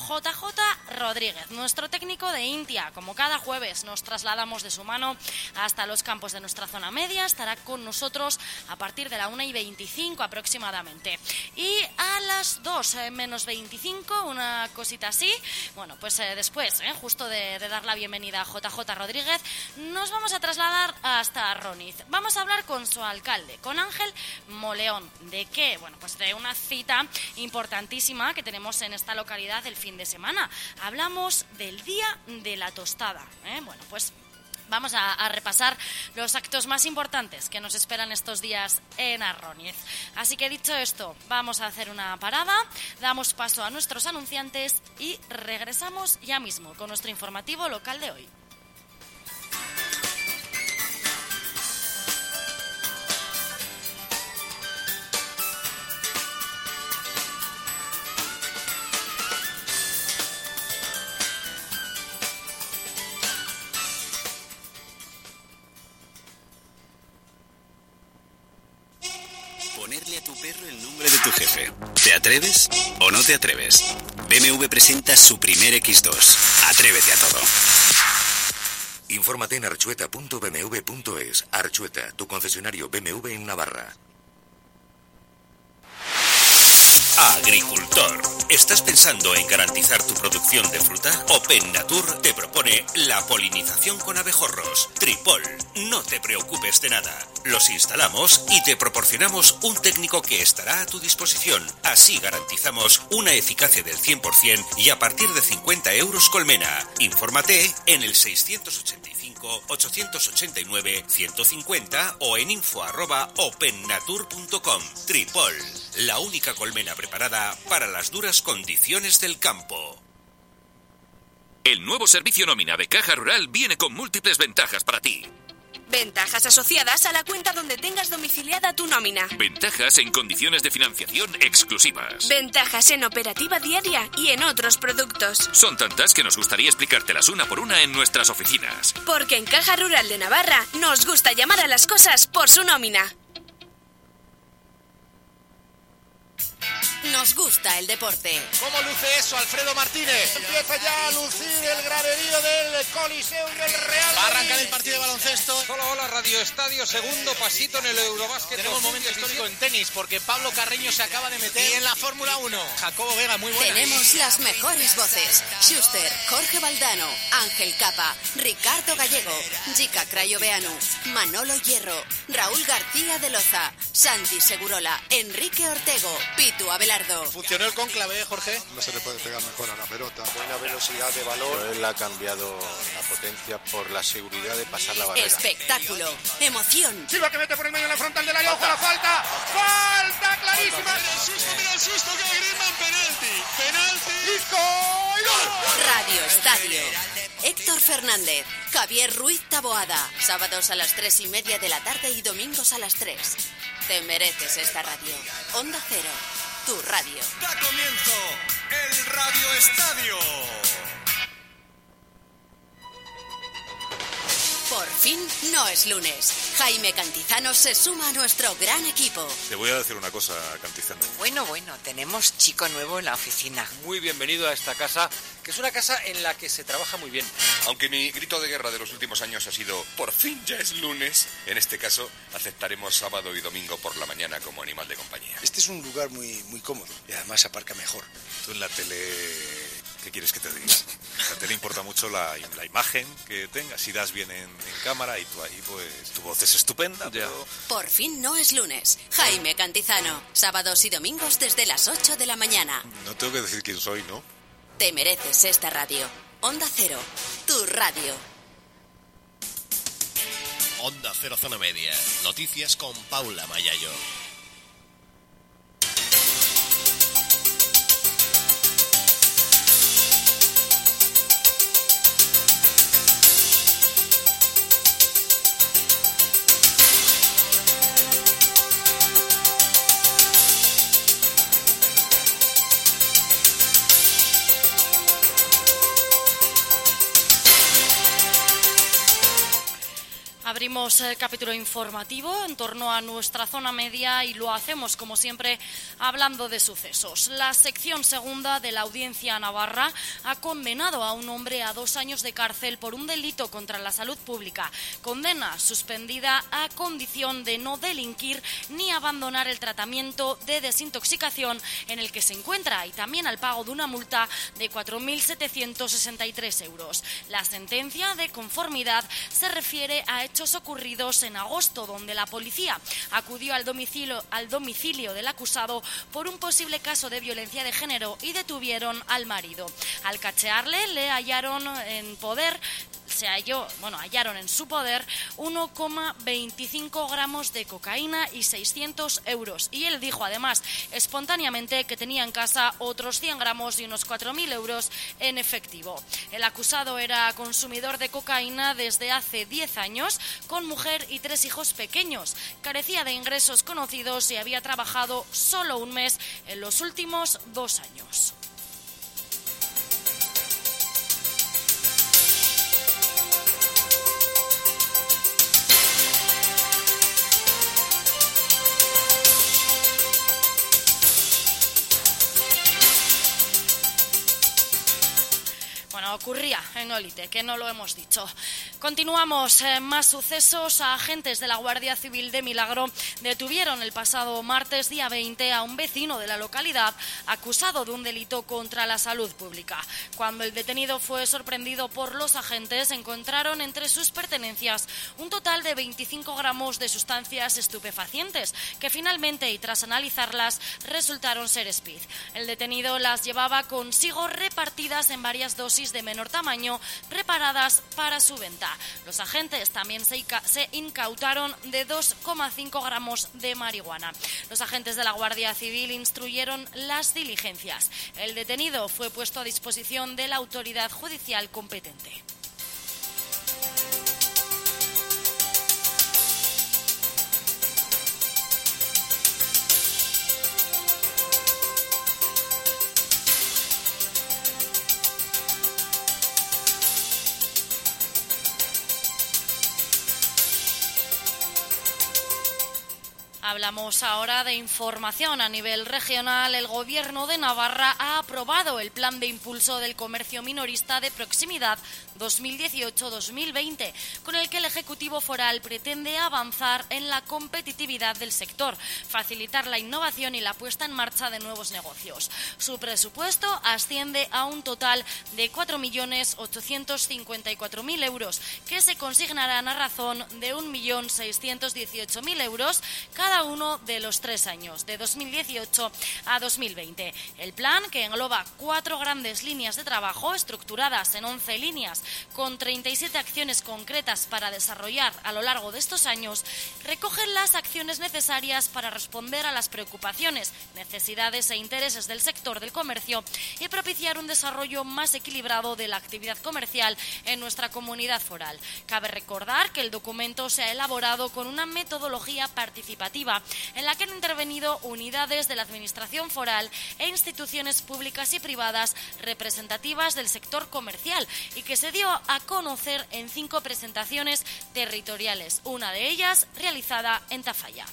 JJ Rodríguez, nuestro técnico de Intia. Como cada jueves nos trasladamos de su mano hasta los campos de nuestra zona media. Estará con nosotros a partir de la 1:25 aproximadamente. Y a las 2 menos 25, una cosita así, bueno, pues después, justo de dar la bienvenida a JJ Rodríguez, nos vamos a trasladar hasta Roniz. Vamos a hablar con su alcalde, con Ángel Moleón. ¿De qué? Bueno, pues de una cita importantísima que tenemos en esta localidad el fin de semana. Hablamos del Día de la Tostada. Bueno, pues vamos a repasar los actos más importantes que nos esperan estos días en Arróniez. Así que dicho esto, vamos a hacer una parada, damos paso a nuestros anunciantes y regresamos ya mismo con nuestro informativo local de hoy. Ponerle a tu perro el nombre de tu jefe. ¿Te atreves o no te atreves? BMW presenta su primer X2. Atrévete a todo. Infórmate en archueta.bmw.es. Archueta, tu concesionario BMW en Navarra. Agricultor, ¿estás pensando en garantizar tu producción de fruta? Open Natur te propone la polinización con abejorros. Tripol, no te preocupes de nada. Los instalamos y te proporcionamos un técnico que estará a tu disposición. Así garantizamos una eficacia del 100% y a partir de 50 euros colmena. Infórmate en el 685-889-150 o en info@opennatur.com. Tripol, la única colmena preparada para las duras condiciones del campo. El nuevo servicio nómina de Caja Rural viene con múltiples ventajas para ti. Ventajas asociadas a la cuenta donde tengas domiciliada tu nómina. Ventajas en condiciones de financiación exclusivas. Ventajas en operativa diaria y en otros productos. Son tantas que nos gustaría explicártelas una por una en nuestras oficinas. Porque en Caja Rural de Navarra nos gusta llamar a las cosas por su nómina. Nos gusta el deporte. ¿Cómo luce eso, Alfredo Martínez? Empieza ya a lucir el graderío del Coliseo y del Real Madrid. Va a arrancar el partido de baloncesto. Hola, Radio Estadio, segundo pasito en el Eurobásquet. Tenemos un momento histórico en tenis, porque Pablo Carreño se acaba de meter. Y en la Fórmula 1, Jacobo Vega, muy buena. Tenemos las mejores voces. Schuster, Jorge Valdano, Ángel Capa, Ricardo Gallego, Jica Crayoveanu, Manolo Hierro, Raúl García de Loza, Santi Segurola, Enrique Ortego, Pitu Abelardo. ¿Funcionó el cónclave, Jorge? No se le puede pegar mejor a la pelota. Buena velocidad de balón. Él ha cambiado la potencia por la seguridad de pasar la barrera. Espectáculo, emoción. Silva que mete por el medio en la frontal del área. ¡Ojo la falta! ¡Falta clarísima! Mira el susto que hay Griezmann, penalti. ¡Isco! ¡Y gol! Radio Estadio. Héctor Fernández, Javier Ruiz Taboada. Sábados a las 3:30 de la tarde y domingos a las 3. Te mereces esta radio. Onda Cero, tu radio. Da comienzo el Radio Estadio. Por fin no es lunes. Jaime Cantizano se suma a nuestro gran equipo. Te voy a decir una cosa, Cantizano. Bueno, tenemos chico nuevo en la oficina. Muy bienvenido a esta casa, que es una casa en la que se trabaja muy bien. Aunque mi grito de guerra de los últimos años ha sido por fin ya es lunes, en este caso aceptaremos sábado y domingo por la mañana como animal de compañía. Este es un lugar muy, muy cómodo y además aparca mejor. Tú en la tele, ¿qué quieres que te diga? La tele importa mucho la imagen que tengas, si das bien en cámara y tú ahí pues tu voz es estupenda. Pero... Por fin no es lunes. Jaime Cantizano, sábados y domingos desde las 8 de la mañana. No tengo que decir quién soy, ¿no? Te mereces esta radio. Onda Cero, tu radio. Onda Cero Zona Media. Noticias con Paula Mayayo. Abrimos el capítulo informativo en torno a nuestra zona media y lo hacemos, como siempre, hablando de sucesos. La sección segunda de la Audiencia Navarra ha condenado a un hombre a 2 años de cárcel por un delito contra la salud pública. Condena suspendida a condición de no delinquir ni abandonar el tratamiento de desintoxicación en el que se encuentra y también al pago de una multa de 4.763 euros. La sentencia de conformidad se refiere a hechos ocurridos en agosto, donde la policía acudió al domicilio del acusado por un posible caso de violencia de género y detuvieron al marido. Al cachearle, le hallaron en su poder 1,25 gramos de cocaína y 600 euros. Y él dijo además espontáneamente que tenía en casa otros 100 gramos y unos 4.000 euros en efectivo. El acusado era consumidor de cocaína desde hace 10 años, con mujer y 3 hijos pequeños. Carecía de ingresos conocidos y había trabajado solo un mes en los últimos 2 años. Ocurría en Olite, que no lo hemos dicho. Continuamos, más sucesos. Agentes de la Guardia Civil de Milagro detuvieron el pasado martes, día 20, a un vecino de la localidad acusado de un delito contra la salud pública. Cuando el detenido fue sorprendido por los agentes, encontraron entre sus pertenencias un total de 25 gramos de sustancias estupefacientes, que finalmente, y tras analizarlas, resultaron ser speed. El detenido las llevaba consigo repartidas en varias dosis de menor tamaño, preparadas para su venta. Los agentes también se incautaron de 2,5 gramos de marihuana. Los agentes de la Guardia Civil instruyeron las diligencias. El detenido fue puesto a disposición de la autoridad judicial competente. Hablamos ahora de información. A nivel regional, el Gobierno de Navarra ha aprobado el Plan de Impulso del Comercio Minorista de Proximidad 2018-2020, con el que el Ejecutivo Foral pretende avanzar en la competitividad del sector, facilitar la innovación y la puesta en marcha de nuevos negocios. Su presupuesto asciende a un total de 4.854.000 euros, que se consignarán a razón de 1.618.000 euros cada uno de los 3 años, de 2018 a 2020. El plan, que engloba 4 grandes líneas de trabajo estructuradas en 11 líneas, con 37 acciones concretas para desarrollar a lo largo de estos años, recoge las acciones necesarias para responder a las preocupaciones, necesidades e intereses del sector del comercio y propiciar un desarrollo más equilibrado de la actividad comercial en nuestra comunidad foral. Cabe recordar que el documento se ha elaborado con una metodología participativa en la que han intervenido unidades de la Administración foral e instituciones públicas y privadas representativas del sector comercial y que se dio a conocer en 5 presentaciones territoriales, una de ellas realizada en Tafalla.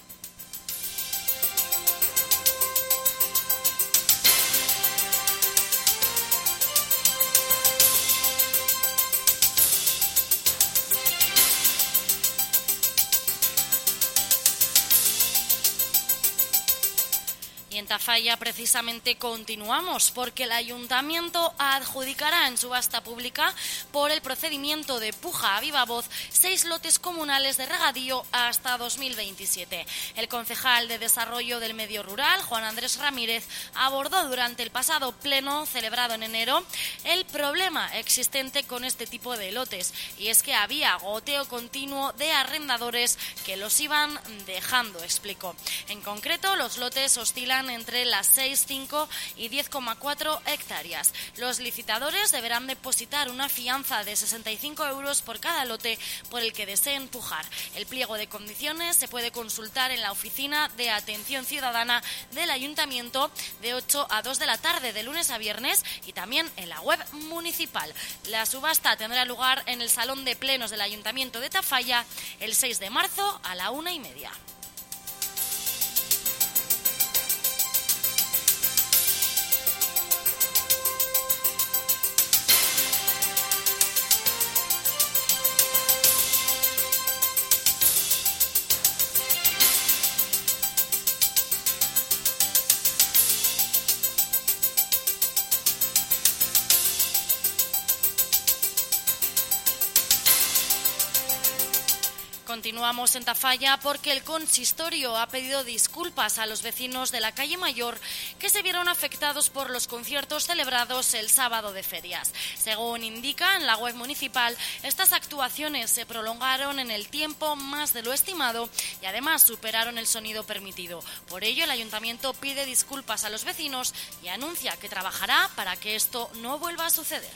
Y en Tafalla precisamente continuamos porque el Ayuntamiento adjudicará en subasta pública por el procedimiento de puja a viva voz 6 lotes comunales de regadío hasta 2027. El concejal de Desarrollo del Medio Rural, Juan Andrés Ramírez, abordó durante el pasado pleno celebrado en enero el problema existente con este tipo de lotes, y es que había goteo continuo de arrendadores que los iban dejando, explicó. En concreto, los lotes oscilan entre las 6, 5 y 10,4 hectáreas. Los licitadores deberán depositar una fianza de 65 euros por cada lote por el que deseen pujar. El pliego de condiciones se puede consultar en la oficina de atención ciudadana del Ayuntamiento de 8 a 2 de la tarde de lunes a viernes y también en la web municipal. La subasta tendrá lugar en el Salón de Plenos del Ayuntamiento de Tafalla el 6 de marzo a la 1:30. Continuamos en Tafalla porque el consistorio ha pedido disculpas a los vecinos de la calle Mayor que se vieron afectados por los conciertos celebrados el sábado de ferias. Según indica en la web municipal, estas actuaciones se prolongaron en el tiempo más de lo estimado y además superaron el sonido permitido. Por ello, el ayuntamiento pide disculpas a los vecinos y anuncia que trabajará para que esto no vuelva a suceder.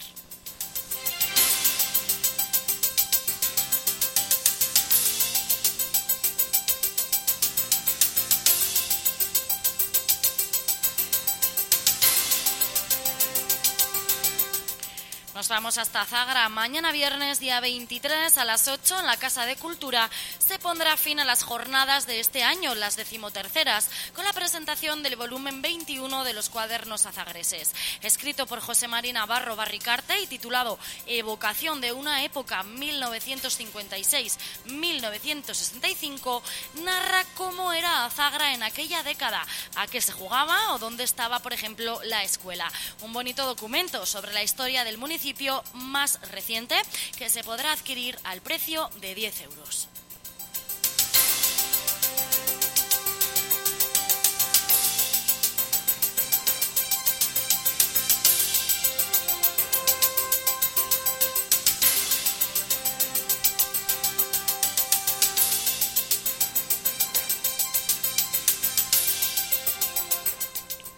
Nos vamos hasta Zagra. Mañana viernes, día 23, a las 8, en la Casa de Cultura, se pondrá fin a las jornadas de este año, las 13º, con la presentación del volumen 21 de los cuadernos azagreses. Escrito por José María Navarro Barricarte y titulado Evocación de una época 1956-1965, narra cómo era Zagra en aquella década, a qué se jugaba o dónde estaba, por ejemplo, la escuela. Un bonito documento sobre la historia del municipio más reciente que se podrá adquirir al precio de 10 euros.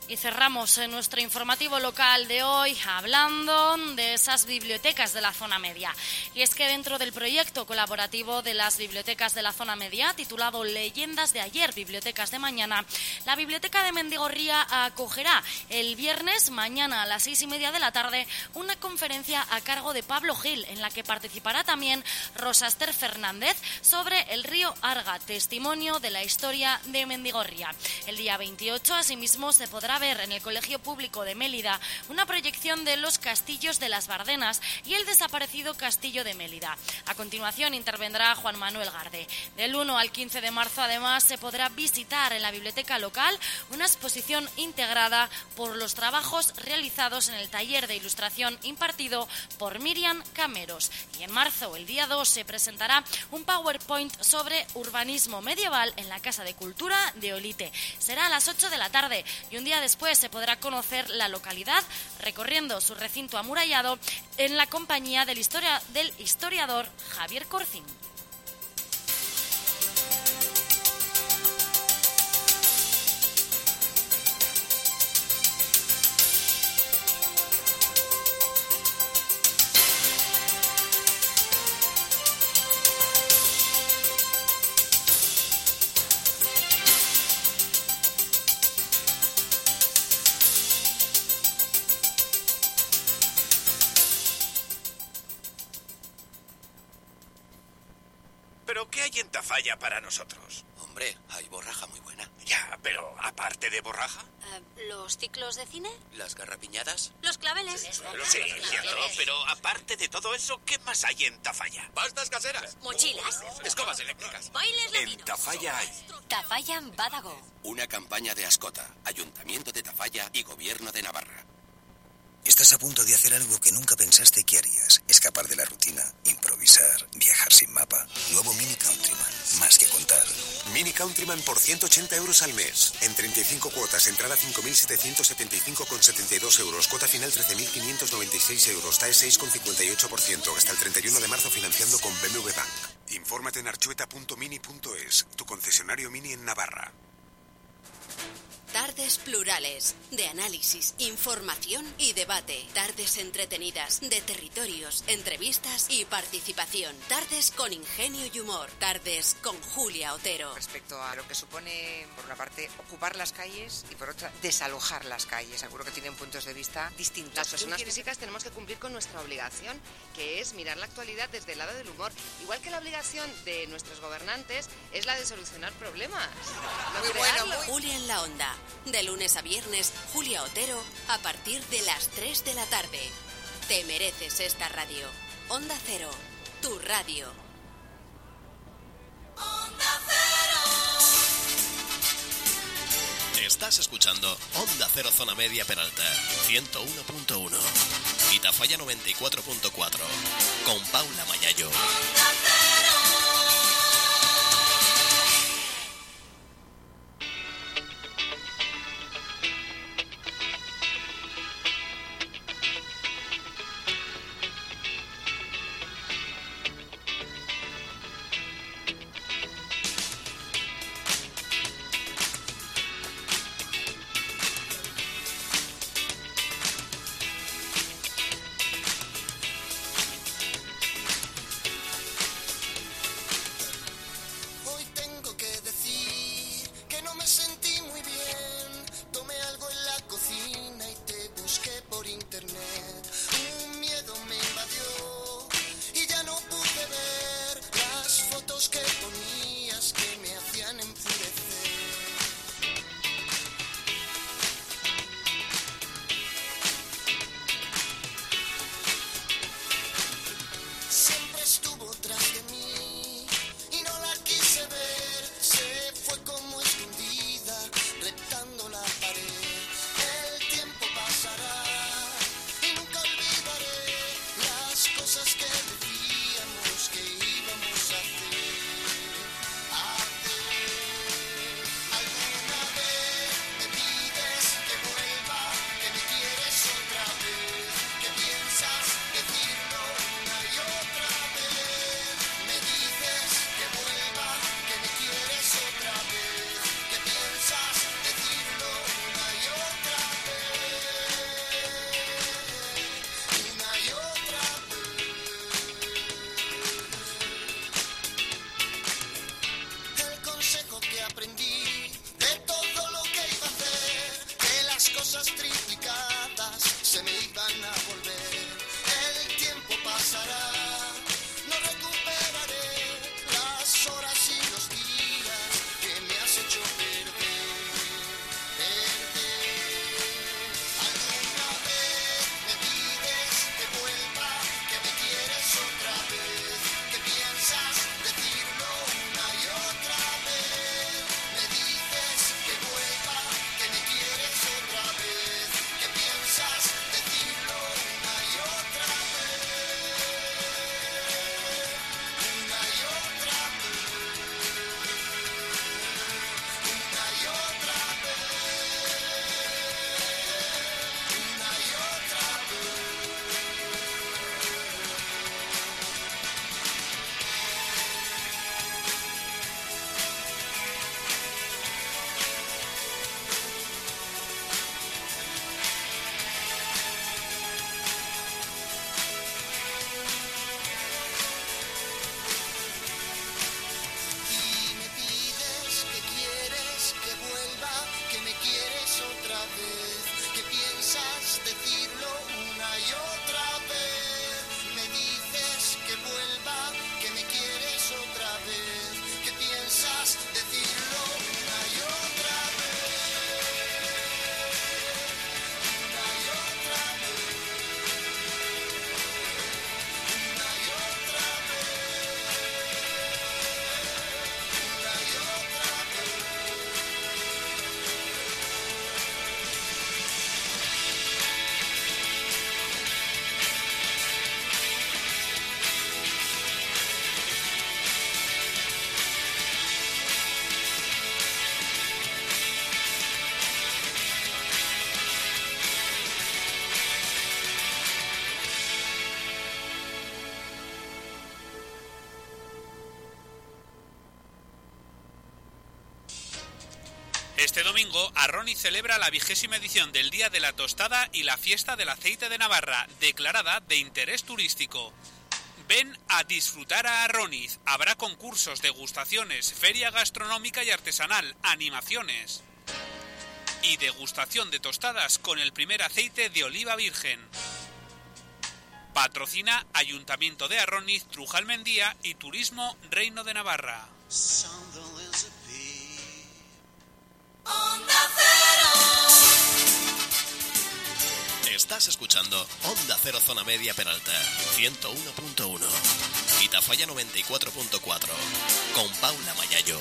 Y cerramos nuestro informativo local de hoy hablando de esas bibliotecas de la zona media. Y es que dentro del proyecto colaborativo de las bibliotecas de la zona media, titulado Leyendas de ayer, Bibliotecas de mañana, la Biblioteca de Mendigorría acogerá el viernes, mañana a las 6:30 de la tarde, una conferencia a cargo de Pablo Gil, en la que participará también Rosa Ester Fernández, sobre el río Arga, testimonio de la historia de Mendigorría. El día 28, asimismo, se podrá ver en el Colegio Público de Mélida una proyección de los castillos de las Bardenas y el desaparecido castillo de Mélida. A continuación intervendrá Juan Manuel Garde. Del 1 al 15 de marzo, además, se podrá visitar en la biblioteca local una exposición integrada por los trabajos realizados en el taller de ilustración impartido por Miriam Cameros. Y en marzo, el día 2, se presentará un PowerPoint sobre urbanismo medieval en la Casa de Cultura de Olite. Será a las 8 de la tarde y un día después se podrá conocer la localidad recorriendo su recinto amurallado en la compañía del historiador Javier Corcín. ¿Pero qué hay en Tafalla para nosotros? Hombre, hay borraja muy buena. Ya, pero aparte de borraja... ¿Los ciclos de cine? ¿Las garrapiñadas? ¿Los claveles? Sí, cierto, pero aparte de todo eso, ¿qué más hay en Tafalla? Pastas caseras. ¿Mochilas? Escobas eléctricas. ¿Bailes latinos? En Tafalla hay... Tafalla Badago. Una campaña de Ascota, Ayuntamiento de Tafalla y Gobierno de Navarra. Estás a punto de hacer algo que nunca pensaste que harías. Escapar de la rutina, improvisar, viajar sin mapa. Nuevo Mini Countryman. Más que contar. Mini Countryman por 180 euros al mes. En 35 cuotas, entrada 5.775,72 euros. Cuota final 13.596 euros. TAE 6,58%. Hasta el 31 de marzo financiando con BMW Bank. Infórmate en archueta.mini.es. Tu concesionario Mini en Navarra. Tardes plurales, de análisis, información y debate. Tardes entretenidas, de territorios, entrevistas y participación. Tardes con ingenio y humor. Tardes con Julia Otero. Respecto a lo que supone, por una parte, ocupar las calles y por otra, desalojar las calles. Seguro que tienen puntos de vista distintos. Las personas físicas tenemos que cumplir con nuestra obligación, que es mirar la actualidad desde el lado del humor. Igual que la obligación de nuestros gobernantes es la de solucionar problemas. Muy bueno, Julia en la Onda. De lunes a viernes, Julia Otero, a partir de las 3 de la tarde. Te mereces esta radio. Onda Cero, tu radio. Onda Cero. Estás escuchando Onda Cero Zona Media Peralta, 101.1. Y Tafalla 94.4, con Paula Mayayo. Onda Cero. vez, que piensas decirlo una y otra vez. Me dices que vuelva, que me quieres otra vez, que piensas decirlo una y otra vez. Una y otra vez. Una y otra vez. Una y otra vez. Este domingo, Arroniz celebra la 20ª edición del Día de la Tostada y la Fiesta del Aceite de Navarra, declarada de interés turístico. Ven a disfrutar a Arroniz. Habrá concursos, degustaciones, feria gastronómica y artesanal, animaciones y degustación de tostadas con el primer aceite de oliva virgen. Patrocina Ayuntamiento de Arroniz, Trujalmendía y Turismo Reino de Navarra. Estás escuchando Onda Cero Zona Media Peralta, 101.1 y Tafalla 94.4 con Paula Mayayo.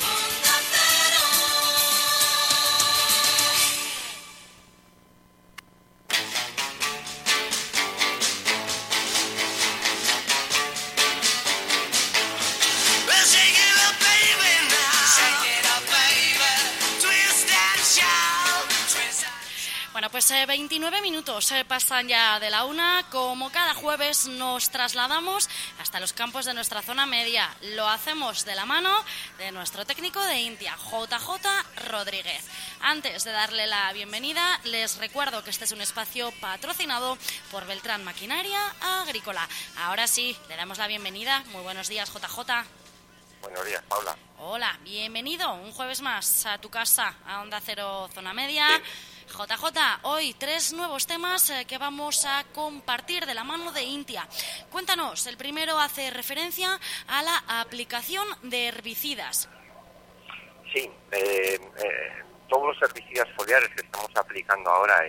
Bueno, pues 29 minutos pasan ya de la 1. Como cada jueves nos trasladamos hasta los campos de nuestra zona media. Lo hacemos de la mano de nuestro técnico de Intia, JJ Rodríguez. Antes de darle la bienvenida, les recuerdo que este es un espacio patrocinado por Beltrán Maquinaria Agrícola. Ahora sí, le damos la bienvenida. Muy buenos días, JJ. Buenos días, Paula. Hola, bienvenido un jueves más a tu casa, a Onda Cero Zona Media. Sí. JJ, hoy 3 nuevos temas que vamos a compartir de la mano de Intia. Cuéntanos, el primero hace referencia a la aplicación de herbicidas. Sí, todos los herbicidas foliares que estamos aplicando ahora,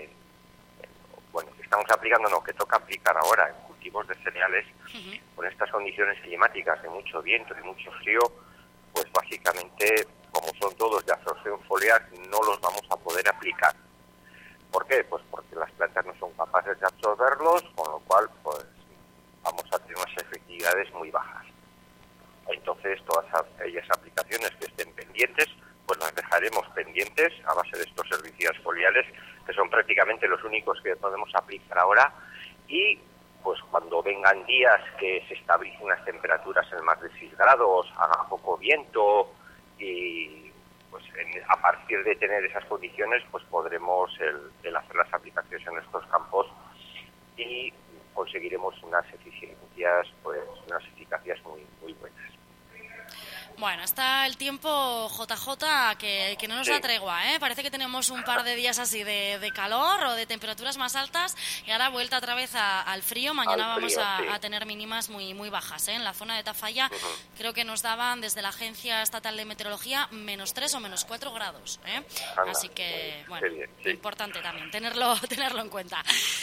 que toca aplicar ahora en cultivos de cereales, con estas condiciones climáticas de mucho viento y mucho frío, pues básicamente, como son todos de absorción foliar, no los vamos a poder aplicar. ¿Por qué? Pues porque las plantas no son capaces de absorberlos, con lo cual pues vamos a tener unas efectividades muy bajas. Entonces, todas aquellas aplicaciones que estén pendientes, pues las dejaremos pendientes a base de estos herbicidas foliares, que son prácticamente los únicos que podemos aplicar ahora, y pues cuando vengan días que se estabilicen las temperaturas en más de 6 grados, haga poco viento y pues a partir de tener esas condiciones pues podremos el hacer las aplicaciones en estos campos y conseguiremos unas eficiencias, pues unas eficacias muy, muy buenas. Bueno, está el tiempo, JJ, que no nos da tregua, ¿eh? Parece que tenemos un par de días así de calor o de temperaturas más altas y ahora vuelta otra vez al frío. Mañana vamos a tener mínimas muy, muy bajas, ¿eh? En la zona de Tafalla creo que nos daban desde la Agencia Estatal de Meteorología -3 o -4 grados, ¿eh? Así que, bueno, importante también tenerlo en cuenta.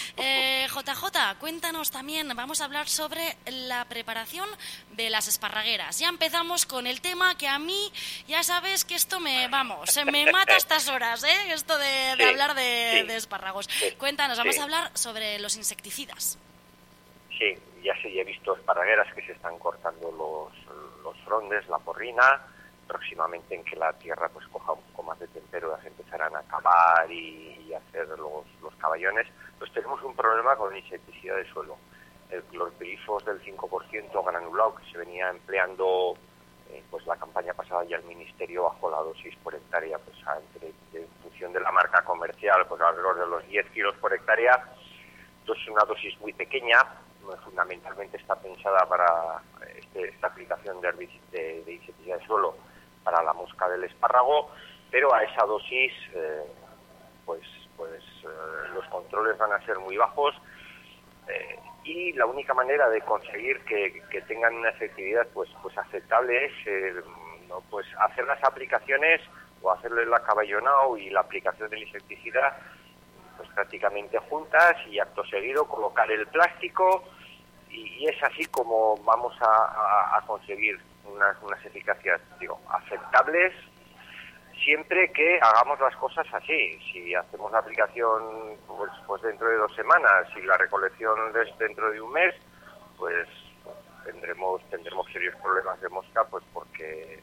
JJ, cuéntanos también, vamos a hablar sobre la preparación de las esparragueras. Ya empezamos con el tema que a mí, ya sabes que esto me mata a estas horas, ¿eh? Esto de hablar de espárragos. Cuéntanos, vamos a hablar sobre los insecticidas. Sí, ya he visto esparragueras que se están cortando los frondes, la porrina. Próximamente, en que la tierra pues coja un poco más de tempero, las empezarán a cavar y hacer los caballones. Pues tenemos un problema con el insecticida de suelo. El clorpirifos del 5% granulado que se venía empleando pues la campaña pasada, ya el Ministerio bajó la dosis por hectárea pues en función de la marca comercial, pues alrededor de los 10 kilos por hectárea. Entonces es una dosis muy pequeña, fundamentalmente está pensada para esta aplicación de insecticida de suelo para la mosca del espárrago, pero a esa dosis los controles van a ser muy bajos, y la única manera de conseguir que tengan una efectividad pues aceptable es ¿no? Pues hacer las aplicaciones o hacerle el acaballonado y la aplicación del insecticida pues prácticamente juntas, y acto seguido colocar el plástico, y es así como vamos a conseguir unas eficacias, aceptables, siempre que hagamos las cosas así. Si hacemos la aplicación pues dentro de 2 semanas y la recolección es dentro de un mes, pues tendremos serios problemas de mosca, pues porque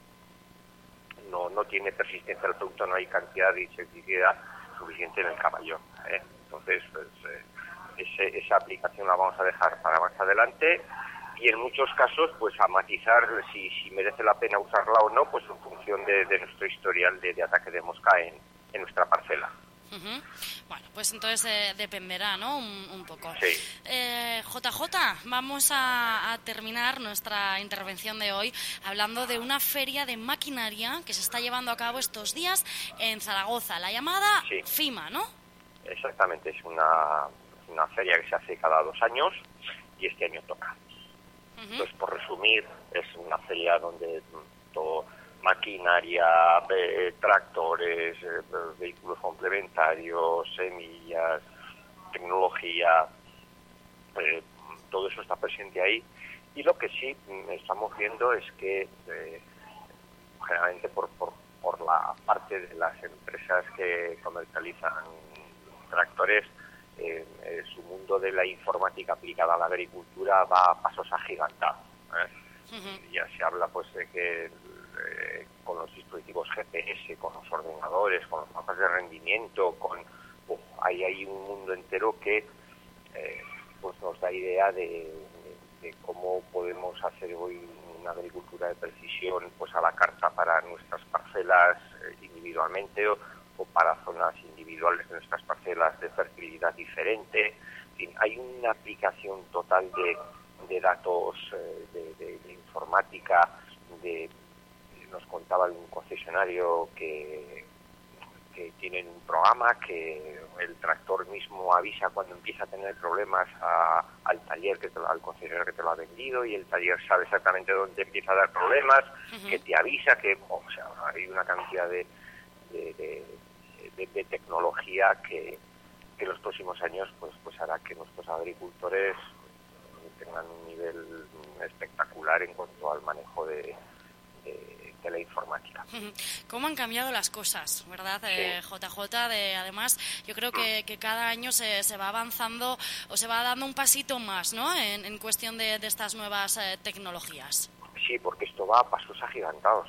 no tiene persistencia el producto, no hay cantidad de insecticida suficiente en el caballón, Entonces, pues, esa aplicación la vamos a dejar para más adelante, y en muchos casos pues a matizar si merece la pena usarla o no, pues en función de nuestro historial de ataque de mosca en nuestra parcela. Bueno, pues entonces dependerá, ¿no? Un poco. Sí. JJ, vamos a terminar nuestra intervención de hoy hablando de una feria de maquinaria que se está llevando a cabo estos días en Zaragoza, la llamada FIMA, ¿no? Exactamente, es una feria que se hace cada 2 años y este año toca. Entonces, por resumir, es una feria donde todo, maquinaria, tractores, vehículos complementarios, semillas, tecnología, todo eso está presente ahí. Y lo que sí estamos viendo es que generalmente por la parte de las empresas que comercializan tractores, su mundo de la informática aplicada a la agricultura va a pasos agigantados. Ya se habla pues de que con los dispositivos GPS, con los ordenadores, con los mapas de rendimiento, hay un mundo entero que pues nos da idea de cómo podemos hacer hoy una agricultura de precisión pues a la carta para nuestras parcelas individualmente, o para zonas individuales de nuestras parcelas de fertilidad diferente. En fin, hay una aplicación total de datos, de informática. Nos contaba un concesionario que tienen un programa que el tractor mismo avisa cuando empieza a tener problemas al taller, al concesionario que te lo ha vendido, y el taller sabe exactamente dónde empieza a dar problemas, que te avisa, hay una cantidad de tecnología que en los próximos años pues hará que nuestros agricultores tengan un nivel espectacular en cuanto al manejo de la informática. ¿Cómo han cambiado las cosas, verdad, JJ? Además, yo creo que cada año se va avanzando o se va dando un pasito más, ¿no?, en cuestión de estas nuevas tecnologías. Sí, porque esto va a pasos agigantados.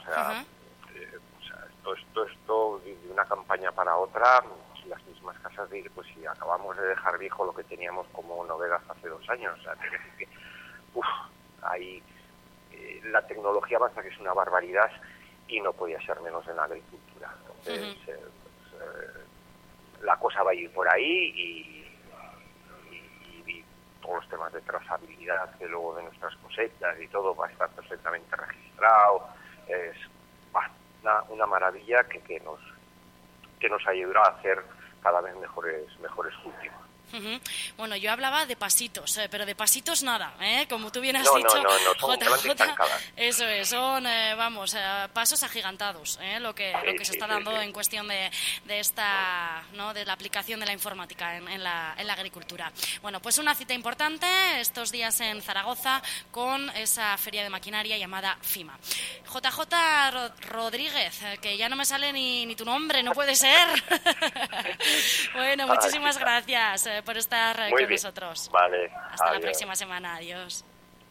Esto de una campaña para otra, las mismas casas de pues si acabamos de dejar viejo lo que teníamos como novedad hace 2 años. La tecnología avanza, que es una barbaridad, y no podía ser menos en la agricultura. Entonces, la cosa va a ir por ahí, y todos los temas de trazabilidad que luego de nuestras cosechas y todo va a estar perfectamente registrado. Es una maravilla que nos ayudará a hacer cada vez mejores cultivos. Bueno, yo hablaba de pasitos, pero de pasitos nada, como tú bien has dicho. No, son grandes zancadas. Eso es, son, pasos agigantados, lo que se está dando en cuestión de esta, ¿no?, de la aplicación de la informática en la agricultura. Bueno, pues una cita importante estos días en Zaragoza con esa feria de maquinaria llamada FIMA. JJ Rodríguez, que ya no me sale ni tu nombre, no puede ser. Bueno, muchísimas gracias por estar con nosotros. Vale. Hasta la próxima semana. Adiós.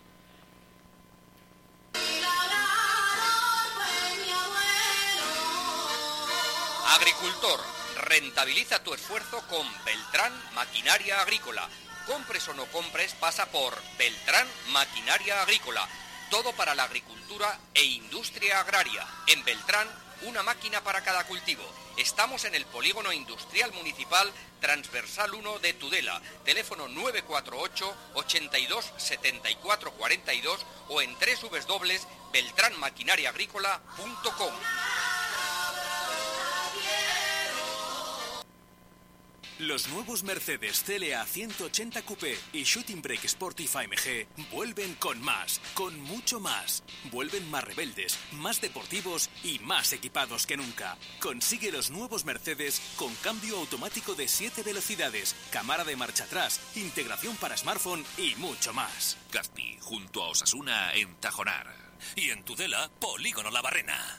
Agricultor, rentabiliza tu esfuerzo con Beltrán Maquinaria Agrícola. Compres o no compres, pasa por Beltrán Maquinaria Agrícola. Todo para la agricultura e industria agraria. En Beltrán, una máquina para cada cultivo. Estamos en el Polígono Industrial Municipal Transversal 1 de Tudela. Teléfono 948 82 74 42 o en www.beltranmaquinariaagrícola.com. Los nuevos Mercedes CLA 180 Coupé y Shooting Brake Sportif AMG vuelven con más, con mucho más. Vuelven más rebeldes, más deportivos y más equipados que nunca. Consigue los nuevos Mercedes con cambio automático de 7 velocidades, cámara de marcha atrás, integración para smartphone y mucho más. Gazpi, junto a Osasuna en Tajonar. Y en Tudela, Polígono La Barrena.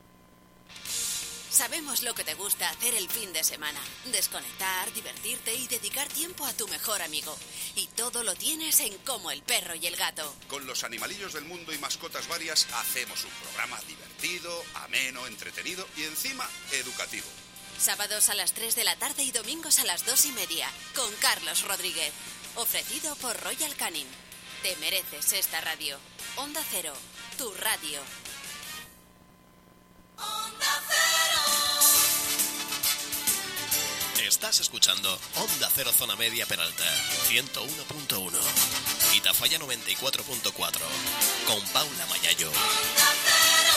Sabemos lo que te gusta hacer el fin de semana. Desconectar, divertirte y dedicar tiempo a tu mejor amigo. Y todo lo tienes en Como el Perro y el Gato. Con los animalillos del mundo y mascotas varias hacemos un programa divertido, ameno, entretenido y encima educativo. Sábados a las 3 de la tarde y domingos a las 2:30 con Carlos Rodríguez. Ofrecido por Royal Canin. Te mereces esta radio. Onda Cero, tu radio. Onda Cero. Estás escuchando Onda Cero Zona Media Peralta 101.1 y Tafalla 94.4 con Paula Mayayo. Onda Cero.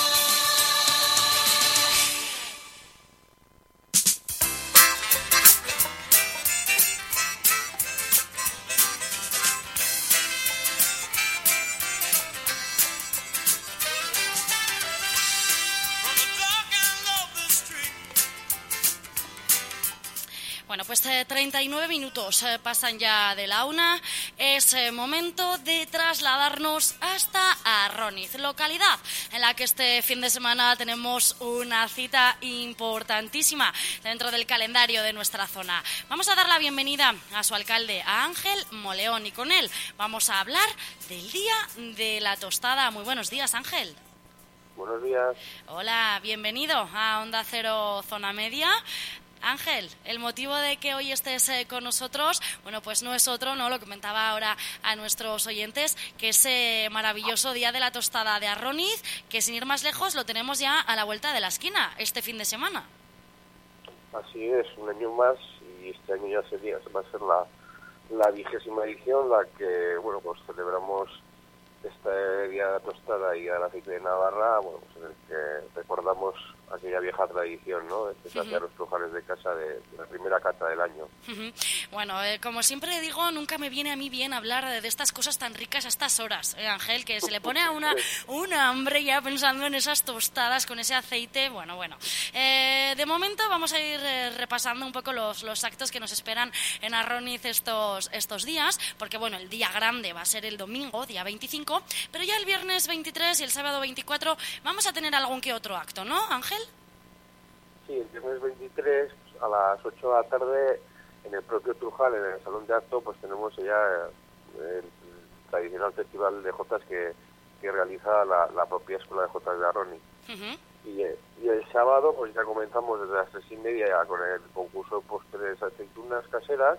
Bueno, pues 39 minutos pasan ya de la 1. Es momento de trasladarnos hasta Arroniz, localidad en la que este fin de semana tenemos una cita importantísima dentro del calendario de nuestra zona. Vamos a dar la bienvenida a su alcalde, a Ángel Moleón, y con él vamos a hablar del Día de la Tostada. Muy buenos días, Ángel. Buenos días. Hola, bienvenido a Onda Cero Zona Media. Ángel, el motivo de que hoy estés con nosotros, bueno, pues no es otro, ¿no? Lo comentaba ahora a nuestros oyentes, que ese maravilloso Día de la Tostada de Arroniz, que sin ir más lejos lo tenemos ya a la vuelta de la esquina, este fin de semana. Así es, un año más, y este año ya va a ser la 20ª edición, la que, bueno, pues celebramos este Día de la Tostada y del Aceite de Navarra, bueno, pues en el que recordamos aquella vieja tradición, ¿no? De sacar los trujales de casa de la primera cata del año. Bueno, como siempre digo, nunca me viene a mí bien hablar de estas cosas tan ricas a estas horas, Ángel, que se le pone a una hambre ya pensando en esas tostadas con ese aceite. Bueno. De momento vamos a ir repasando un poco los actos que nos esperan en Arroniz estos días, porque bueno, el día grande va a ser el domingo, día 25, pero ya el viernes 23 y el sábado 24 vamos a tener algún que otro acto, ¿no, Ángel? Sí, el viernes 23 a las 8 de la tarde en el propio Trujal, en el Salón de Acto, pues tenemos ya el tradicional festival de jotas que realiza la propia Escuela de Jotas de Arroniz. Y el sábado pues ya comenzamos desde las 3:30 ya con el concurso de postres aceitunas caseras,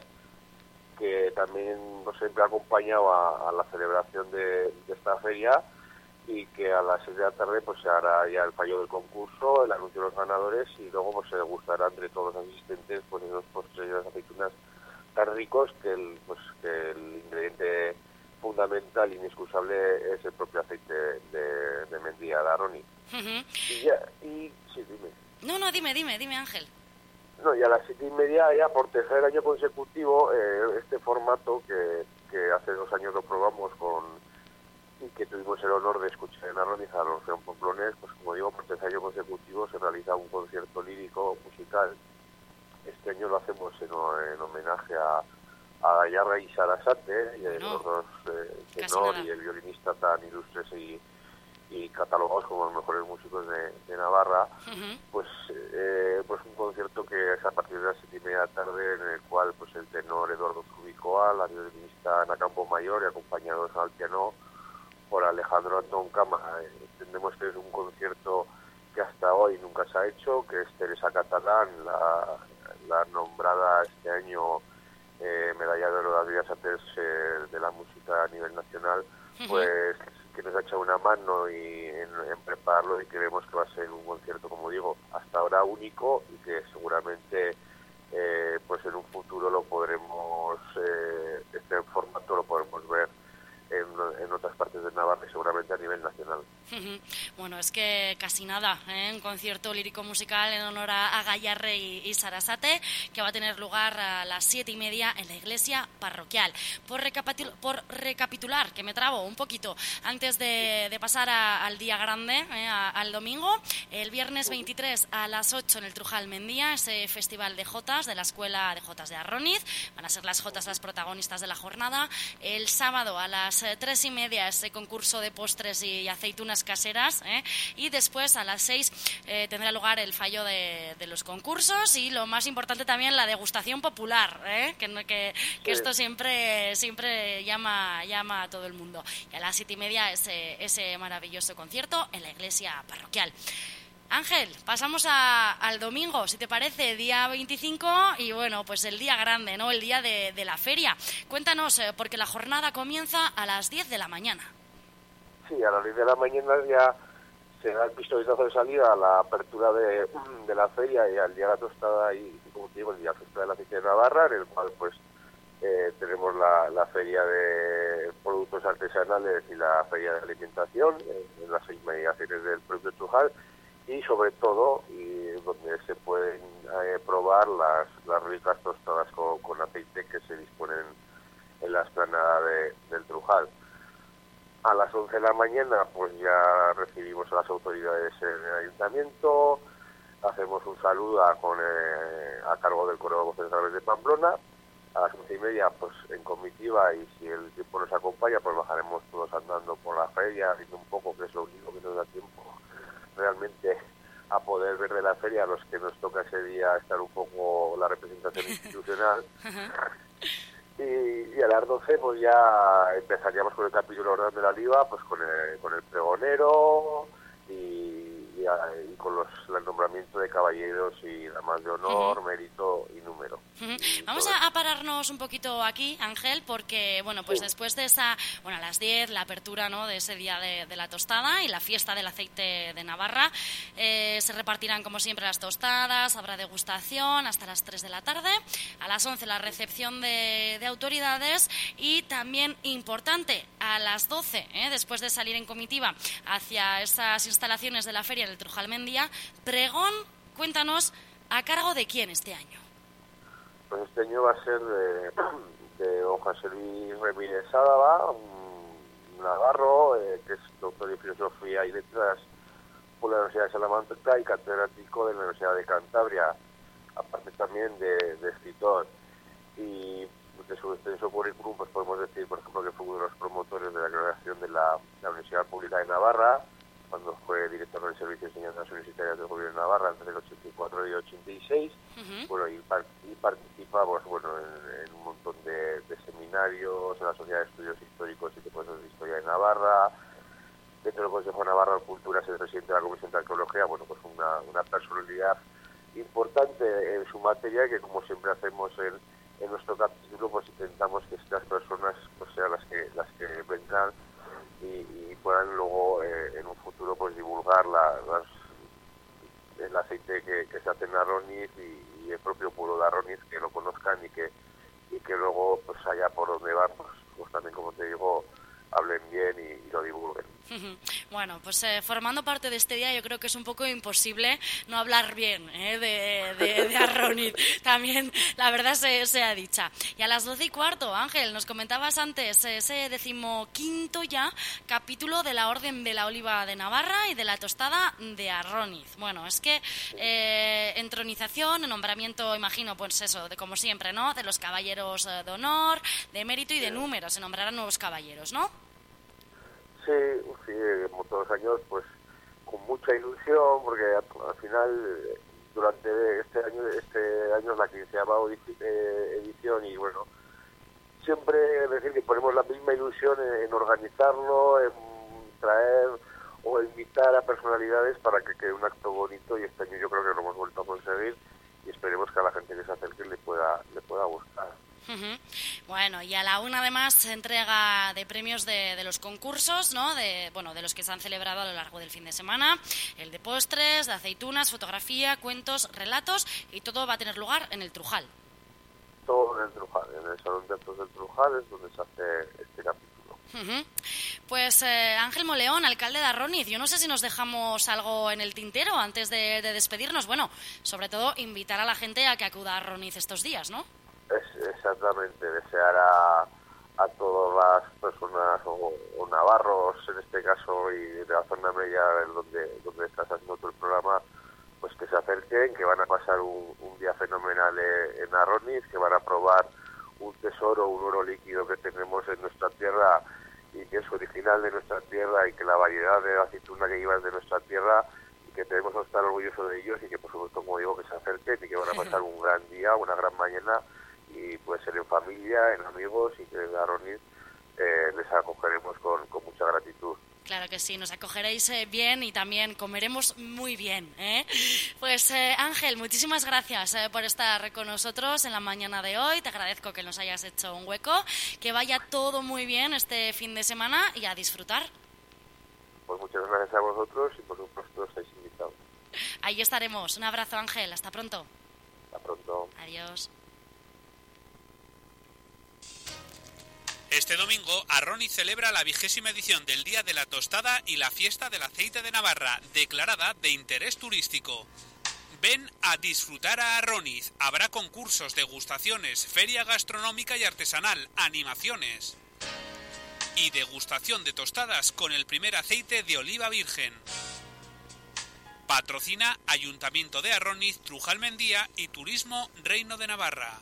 que también nos siempre ha acompañado a la celebración de esta feria, y que a las 6 de la tarde pues se hará ya el fallo del concurso, el anuncio de los ganadores, y luego pues se degustará entre todos los asistentes pues esos postres de las aceitunas tan ricos que el ingrediente fundamental, inexcusable, es el propio aceite de Mendía de Arroniz. Sí, dime. No, dime, Ángel. No, y a las 7:30 ya por tercer año consecutivo este formato que hace 2 años lo probamos y que tuvimos el honor de escuchar en Arroniz a los Orfeón Pomplones, pues como digo, por tercer año consecutivo se realiza un concierto lírico musical. Este año lo hacemos en homenaje a Gallarra y Sarasate, y los dos, tenor y el violinista tan ilustres y catalogados como los mejores músicos de Navarra. Pues un concierto que es a partir de las 7:30 de la tarde, en el cual pues el tenor Eduardo Zubicoa, la violinista Ana Campo Mayor, y acompañados al piano por Alejandro Antón Cama. Entendemos que es un concierto que hasta hoy nunca se ha hecho, que es Teresa Catalán, la nombrada este año medalla de oro de Bellas Artes de la música a nivel nacional, pues que nos ha echado una mano en prepararlo, y creemos que va a ser un concierto, como digo, hasta ahora único, y que seguramente pues en un futuro lo podremos, este formato lo podremos ver en otras partes de Navarra y seguramente a nivel nacional. Bueno, es que casi nada, un concierto lírico-musical en honor a Gayarre y Sarasate, que va a tener lugar a las 7:30 en la iglesia parroquial. Por recapitular, que me trabo un poquito, antes de pasar al día grande, al domingo, el viernes 23 a las 8 en el Trujal Mendía, ese festival de jotas de la Escuela de Jotas de Arroniz. Van a ser las jotas las protagonistas de la jornada. El sábado a las 3:30 ese concurso de postres y aceitunas caseras, y después a las 6 tendrá lugar el fallo de los concursos y lo más importante también la degustación popular, que esto siempre llama a todo el mundo. Y a las 7:30 ese maravilloso concierto en la iglesia parroquial. Ángel, pasamos al domingo, si te parece, día 25 y bueno, pues el día grande, ¿no? El día de la feria. Cuéntanos, porque la jornada comienza a las 10 de la mañana. Sí, a las 10 de la mañana ya se da el pistoletazo de salida a la apertura de la feria y al día de la tostada y como te digo, el día fiesta del aceite de Navarra, en el cual pues tenemos la feria de productos artesanales y la feria de alimentación en las inmediaciones del propio Trujal. Y sobre todo, donde se pueden probar las ricas tostadas con aceite que se disponen en la explanada del Trujal. A las 11 de la mañana pues ya recibimos a las autoridades en el ayuntamiento, hacemos un saludo a cargo del Correo Central de Pamplona. A las 11:30 pues en comitiva, y si el tiempo nos acompaña pues bajaremos todos andando por la feria, viendo un poco, que es lo único que nos da tiempo realmente a poder ver de la feria, a los que nos toca ese día estar un poco la representación institucional. Y a las 12 pues ya empezaríamos con el capítulo Orden de la Liva, pues con el pregonero y con el nombramiento de caballeros y damas de honor, mérito y número. Vamos a pararnos un poquito aquí, Ángel, porque bueno, pues después de esa, a las 10, la apertura, ¿no?, de ese día de la tostada y la fiesta del aceite de Navarra, se repartirán como siempre las tostadas, habrá degustación hasta las 3 de la tarde, a las 11 la recepción de autoridades y también importante, a las 12, después de salir en comitiva hacia esas instalaciones de la feria del Trujal Mendía, pregón. Cuéntanos, ¿a cargo de quién este año? Pues este año va a ser de don José Luis Ramírez Sádava, un navarro, que es doctor en Filosofía y Letras por la Universidad de Salamanca y catedrático de la Universidad de Cantabria, aparte también de escritor. Y de su extenso currículum pues podemos decir, por ejemplo, que fue uno de los promotores de la creación de la Universidad Pública de Navarra, cuando fue director del Servicio de Enseñanzas Universitarias del Gobierno de Navarra entre el 84 y el 86. Bueno, y participa pues, en un montón de seminarios en la Sociedad de Estudios Históricos y de Cosas de Historia de Navarra. Dentro del Consejo de Navarra de Cultura es el presidente de la Comisión de Arqueología. Bueno, pues una personalidad importante en su materia, que como siempre hacemos en nuestro capítulo, pues intentamos que estas personas pues sean las que vengan y puedan luego en un futuro pues divulgar el aceite que se hace en Arroniz y el propio pueblo de Arroniz, que lo conozcan y que luego pues allá por donde van pues también, como te digo, hablen bien y lo divulguen. Bueno, pues formando parte de este día yo creo que es un poco imposible no hablar bien de Arroniz. También la verdad sea dicha. Y a las 12:15, Ángel, nos comentabas antes ese 15º ya capítulo de la Orden de la Oliva de Navarra y de la Tostada de Arroniz. Bueno, es que entronización, nombramiento, imagino, pues eso, de como siempre, ¿no?, de los caballeros de honor, de mérito y de número. Se nombrarán nuevos caballeros, ¿no? Sí, como todos los años, pues con mucha ilusión, porque al final, durante este año es la 15ª edición y bueno, siempre decir que ponemos la misma ilusión en organizarlo, en traer o invitar a personalidades para que quede un acto bonito, y este año yo creo que lo hemos vuelto a conseguir y esperemos que a la gente que se acerque le pueda gustar. Bueno, y a la 1 además se entrega de premios de los concursos, ¿no?, de los que se han celebrado a lo largo del fin de semana, el de postres, de aceitunas, fotografía, cuentos, relatos, y todo va a tener lugar en el Trujal. Todo en el Trujal, en el Salón de Actos del Trujal es donde se hace este capítulo. Pues Ángel Moleón, alcalde de Arroniz, yo no sé si nos dejamos algo en el tintero antes de despedirnos. Bueno, sobre todo invitar a la gente a que acuda a Arroniz estos días, ¿no? Exactamente, desear a todas las personas o navarros, en este caso, y de la zona media donde estás haciendo tu programa, pues que se acerquen, que van a pasar un día fenomenal en Arroniz, que van a probar un tesoro, un oro líquido que tenemos en nuestra tierra y que es original de nuestra tierra, y que la variedad de aceituna que lleva es de nuestra tierra, y que tenemos que estar orgullosos de ellos, y que por supuesto, como digo, que se acerquen y que van a pasar un gran día, una gran mañana, y puede ser en familia, en amigos, y que en Arroniz les acogeremos con mucha gratitud. Claro que sí, nos acogeréis bien y también comeremos muy bien, ¿eh? Pues Ángel, muchísimas gracias por estar con nosotros en la mañana de hoy. Te agradezco que nos hayas hecho un hueco. Que vaya todo muy bien este fin de semana y a disfrutar. Pues muchas gracias a vosotros y por supuesto estáis invitados. Ahí estaremos. Un abrazo, Ángel. Hasta pronto. Hasta pronto. Adiós. Este domingo, Arroniz celebra la 20ª edición del Día de la Tostada y la Fiesta del Aceite de Navarra, declarada de interés turístico. Ven a disfrutar a Arroniz. Habrá concursos, degustaciones, feria gastronómica y artesanal, animaciones y degustación de tostadas con el primer aceite de oliva virgen. Patrocina Ayuntamiento de Arroniz, Trujalmendía y Turismo Reino de Navarra.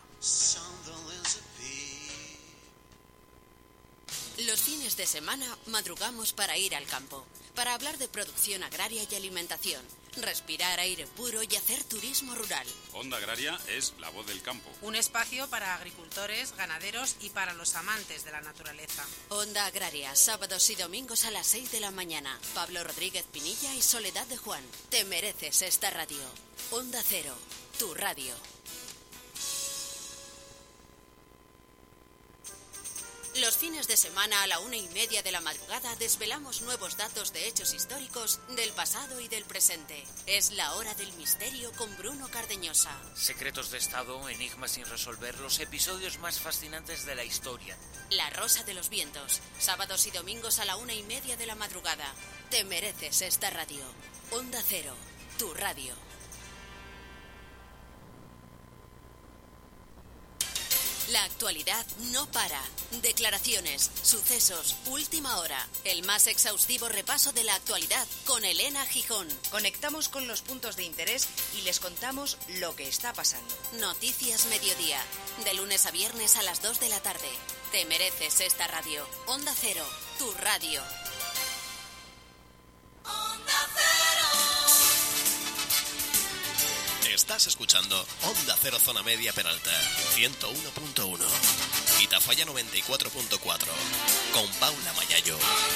Los fines de semana madrugamos para ir al campo, para hablar de producción agraria y alimentación, respirar aire puro y hacer turismo rural. Onda Agraria es la voz del campo. Un espacio para agricultores, ganaderos y para los amantes de la naturaleza. Onda Agraria, sábados y domingos a las 6 de la mañana. Pablo Rodríguez Pinilla y Soledad de Juan. Te mereces esta radio. Onda Cero, tu radio. Los fines de semana a la 1:30 de la madrugada desvelamos nuevos datos de hechos históricos del pasado y del presente. Es la hora del misterio con Bruno Cardeñosa. Secretos de Estado, enigmas sin resolver, los episodios más fascinantes de la historia. La Rosa de los Vientos, sábados y domingos a la 1:30 de la madrugada. Te mereces esta radio. Onda Cero, tu radio. La actualidad no para. Declaraciones, sucesos, última hora. El más exhaustivo repaso de la actualidad con Elena Gijón. Conectamos con los puntos de interés y les contamos lo que está pasando. Noticias Mediodía. De lunes a viernes a las 2 de la tarde. Te mereces esta radio. Onda Cero, tu radio. Onda Cero. Estás escuchando Onda Cero Zona Media Peralta 101.1 y Tafalla 94.4 con Paula Mayayo.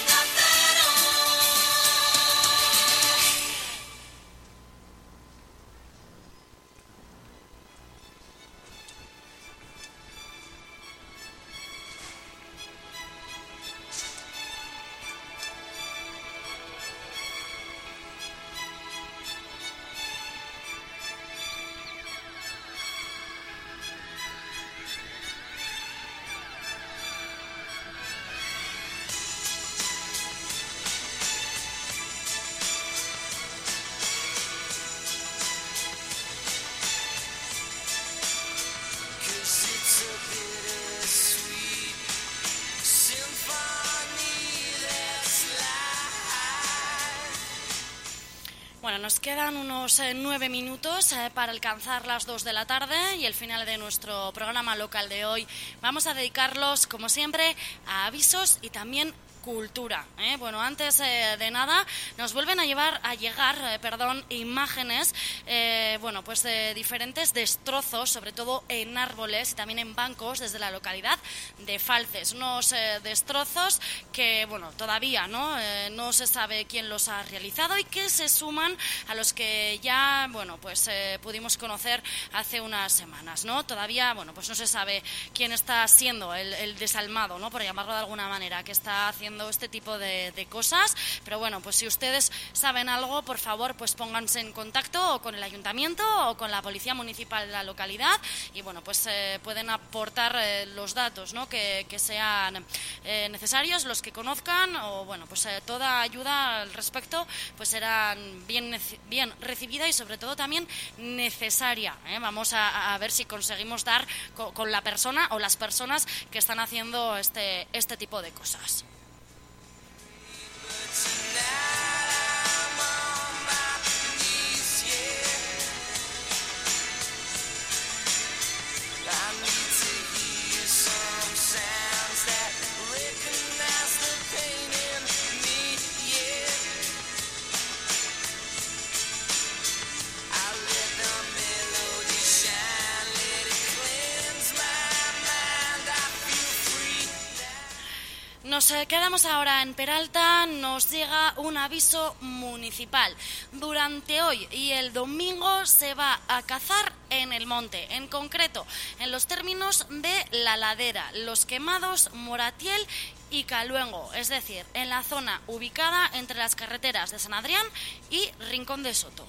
Bueno, nos quedan unos 9 minutos para alcanzar las 2 de la tarde y el final de nuestro programa local de hoy. Vamos a dedicarlos, como siempre, a avisos y también cultura. Bueno, antes de nada, nos vuelven a llegar imágenes, de diferentes destrozos, sobre todo en árboles y también en bancos desde la localidad de Falces. Unos destrozos que, todavía no se sabe quién los ha realizado y que se suman a los que ya, pudimos conocer hace unas semanas, ¿no? Todavía, no se sabe quién está siendo el desalmado, ¿no? Por llamarlo de alguna manera, que está haciendo haciendo este tipo de cosas, pero bueno, pues si ustedes saben algo, por favor, pues pónganse en contacto o con el ayuntamiento o con la policía municipal de la localidad y bueno, pues pueden aportar los datos, ¿no?, que sean necesarios, los que conozcan, o bueno, pues toda ayuda al respecto pues será bien recibida y sobre todo también necesaria. Vamos a ver si conseguimos dar con la persona o las personas que están haciendo este tipo de cosas. Nos quedamos ahora en Peralta. Nos llega un aviso municipal. Durante hoy y el domingo se va a cazar en el monte, en concreto en los términos de La Ladera, Los Quemados, Moratiel y Caluengo, es decir, en la zona ubicada entre las carreteras de San Adrián y Rincón de Soto.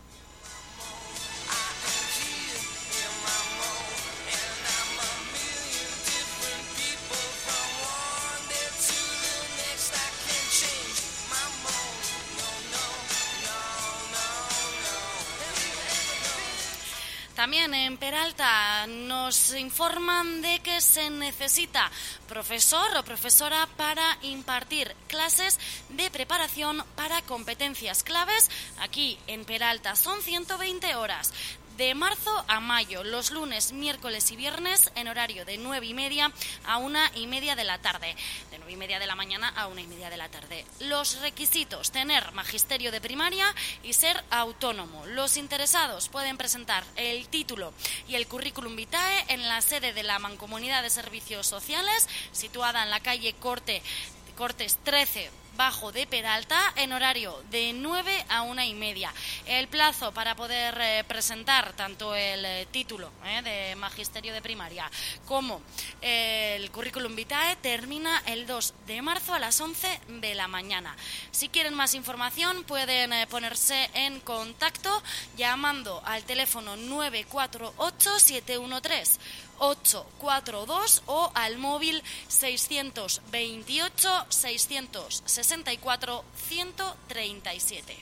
También en Peralta nos informan de que se necesita profesor o profesora para impartir clases de preparación para competencias claves aquí en Peralta. Son 120 horas. De marzo a mayo, los lunes, miércoles y viernes, en horario de 9:30 a 1:30 de la tarde. De 9:30 de la mañana a 1:30 de la tarde. Los requisitos: tener magisterio de primaria y ser autónomo. Los interesados pueden presentar el título y el currículum vitae en la sede de la Mancomunidad de Servicios Sociales, situada en la calle Cortes 13, Bajo de Peralta, en horario de 9 a 1:30. El plazo para poder presentar tanto el título de magisterio de primaria como el currículum vitae termina el 2 de marzo a las 11 de la mañana. Si quieren más información pueden ponerse en contacto llamando al teléfono 948-713-842 o al móvil 628-664-137.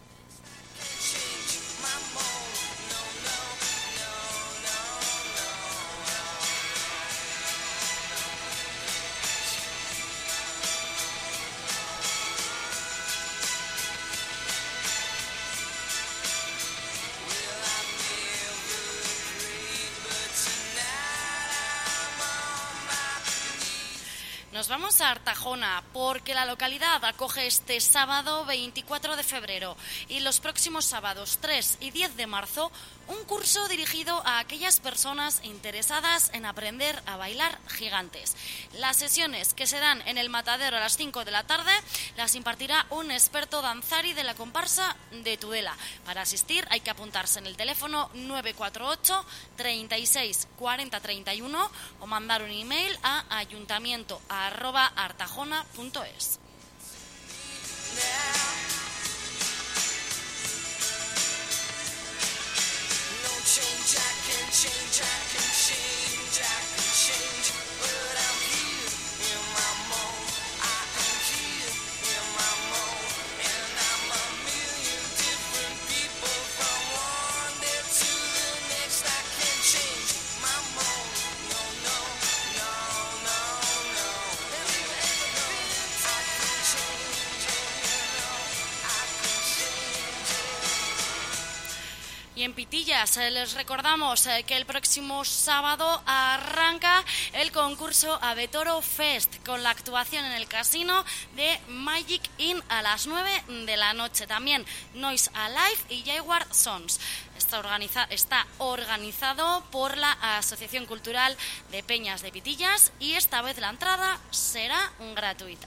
Nos vamos a Artajona porque la localidad acoge este sábado 24 de febrero y los próximos sábados 3 y 10 de marzo un curso dirigido a aquellas personas interesadas en aprender a bailar gigantes. Las sesiones que se dan en el Matadero a las 5 de la tarde las impartirá un experto danzari de la comparsa de Tudela. Para asistir hay que apuntarse en el teléfono 948 36 40 31 o mandar un email a ayuntamiento@artajona.es. Y en Pitillas les recordamos que el próximo sábado arranca el concurso Abetoro Fest con la actuación en el casino de Magic Inn a las 9 de la noche. También Noise Alive y Jaguar Sons. Está organizado por la Asociación Cultural de Peñas de Pitillas y esta vez la entrada será gratuita.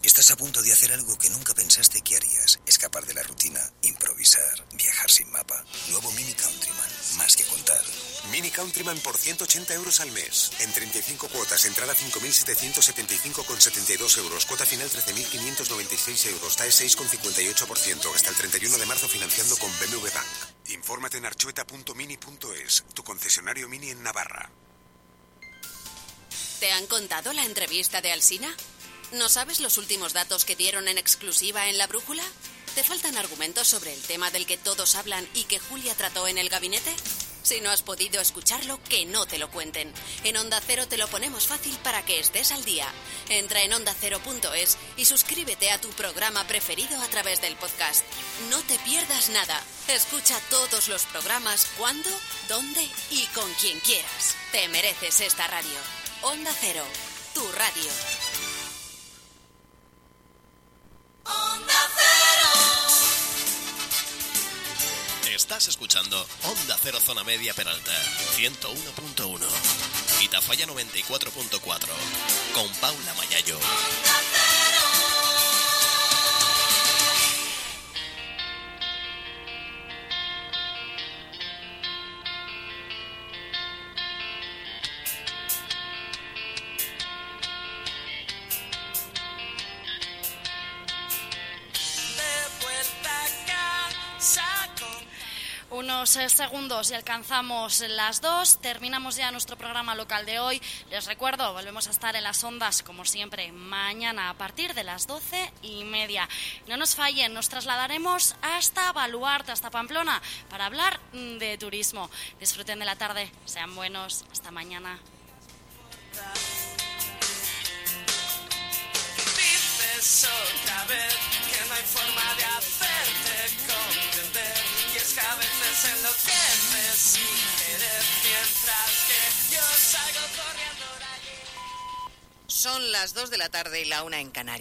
Estás a punto de hacer algo que nunca pensaste que harías. Escapar de la rutina, improvisar, viajar sin mapa. Nuevo Mini Countryman, más que contar. Mini Countryman por 180 euros al mes. En 35 cuotas, entrada 5.775,72 euros. Cuota final 13.596 euros. TAE 6,58%. Hasta el 31 de marzo financiando con BMW Bank. Infórmate en archueta.mini.es, tu concesionario Mini en Navarra. ¿Te han contado la entrevista de Alsina? ¿No sabes los últimos datos que dieron en exclusiva en La Brújula? ¿Te faltan argumentos sobre el tema del que todos hablan y que Julia trató en el gabinete? Si no has podido escucharlo, que no te lo cuenten. En Onda Cero te lo ponemos fácil para que estés al día. Entra en ondacero.es y suscríbete a tu programa preferido a través del podcast. No te pierdas nada. Escucha todos los programas cuando, dónde y con quien quieras. Te mereces esta radio. Onda Cero, tu radio. Onda Cero. Estás escuchando Onda Cero Zona Media Peralta 101.1 y Tafalla 94.4 con Paula Mayayo. Onda Cero. Unos segundos y alcanzamos las 2. Terminamos ya nuestro programa local de hoy. Les recuerdo, volvemos a estar en las ondas, como siempre, mañana a partir de las 12:30. No nos fallen, nos trasladaremos hasta Baluarte, hasta Pamplona, para hablar de turismo. Disfruten de la tarde, sean buenos. Hasta mañana. Dices otra vez que no hay forma de hacerte comprender. Y es que a veces enloqueces sin querer, mientras que yo salgo corriendo de allí. Son las 2 de la tarde y la 1 en Canarias.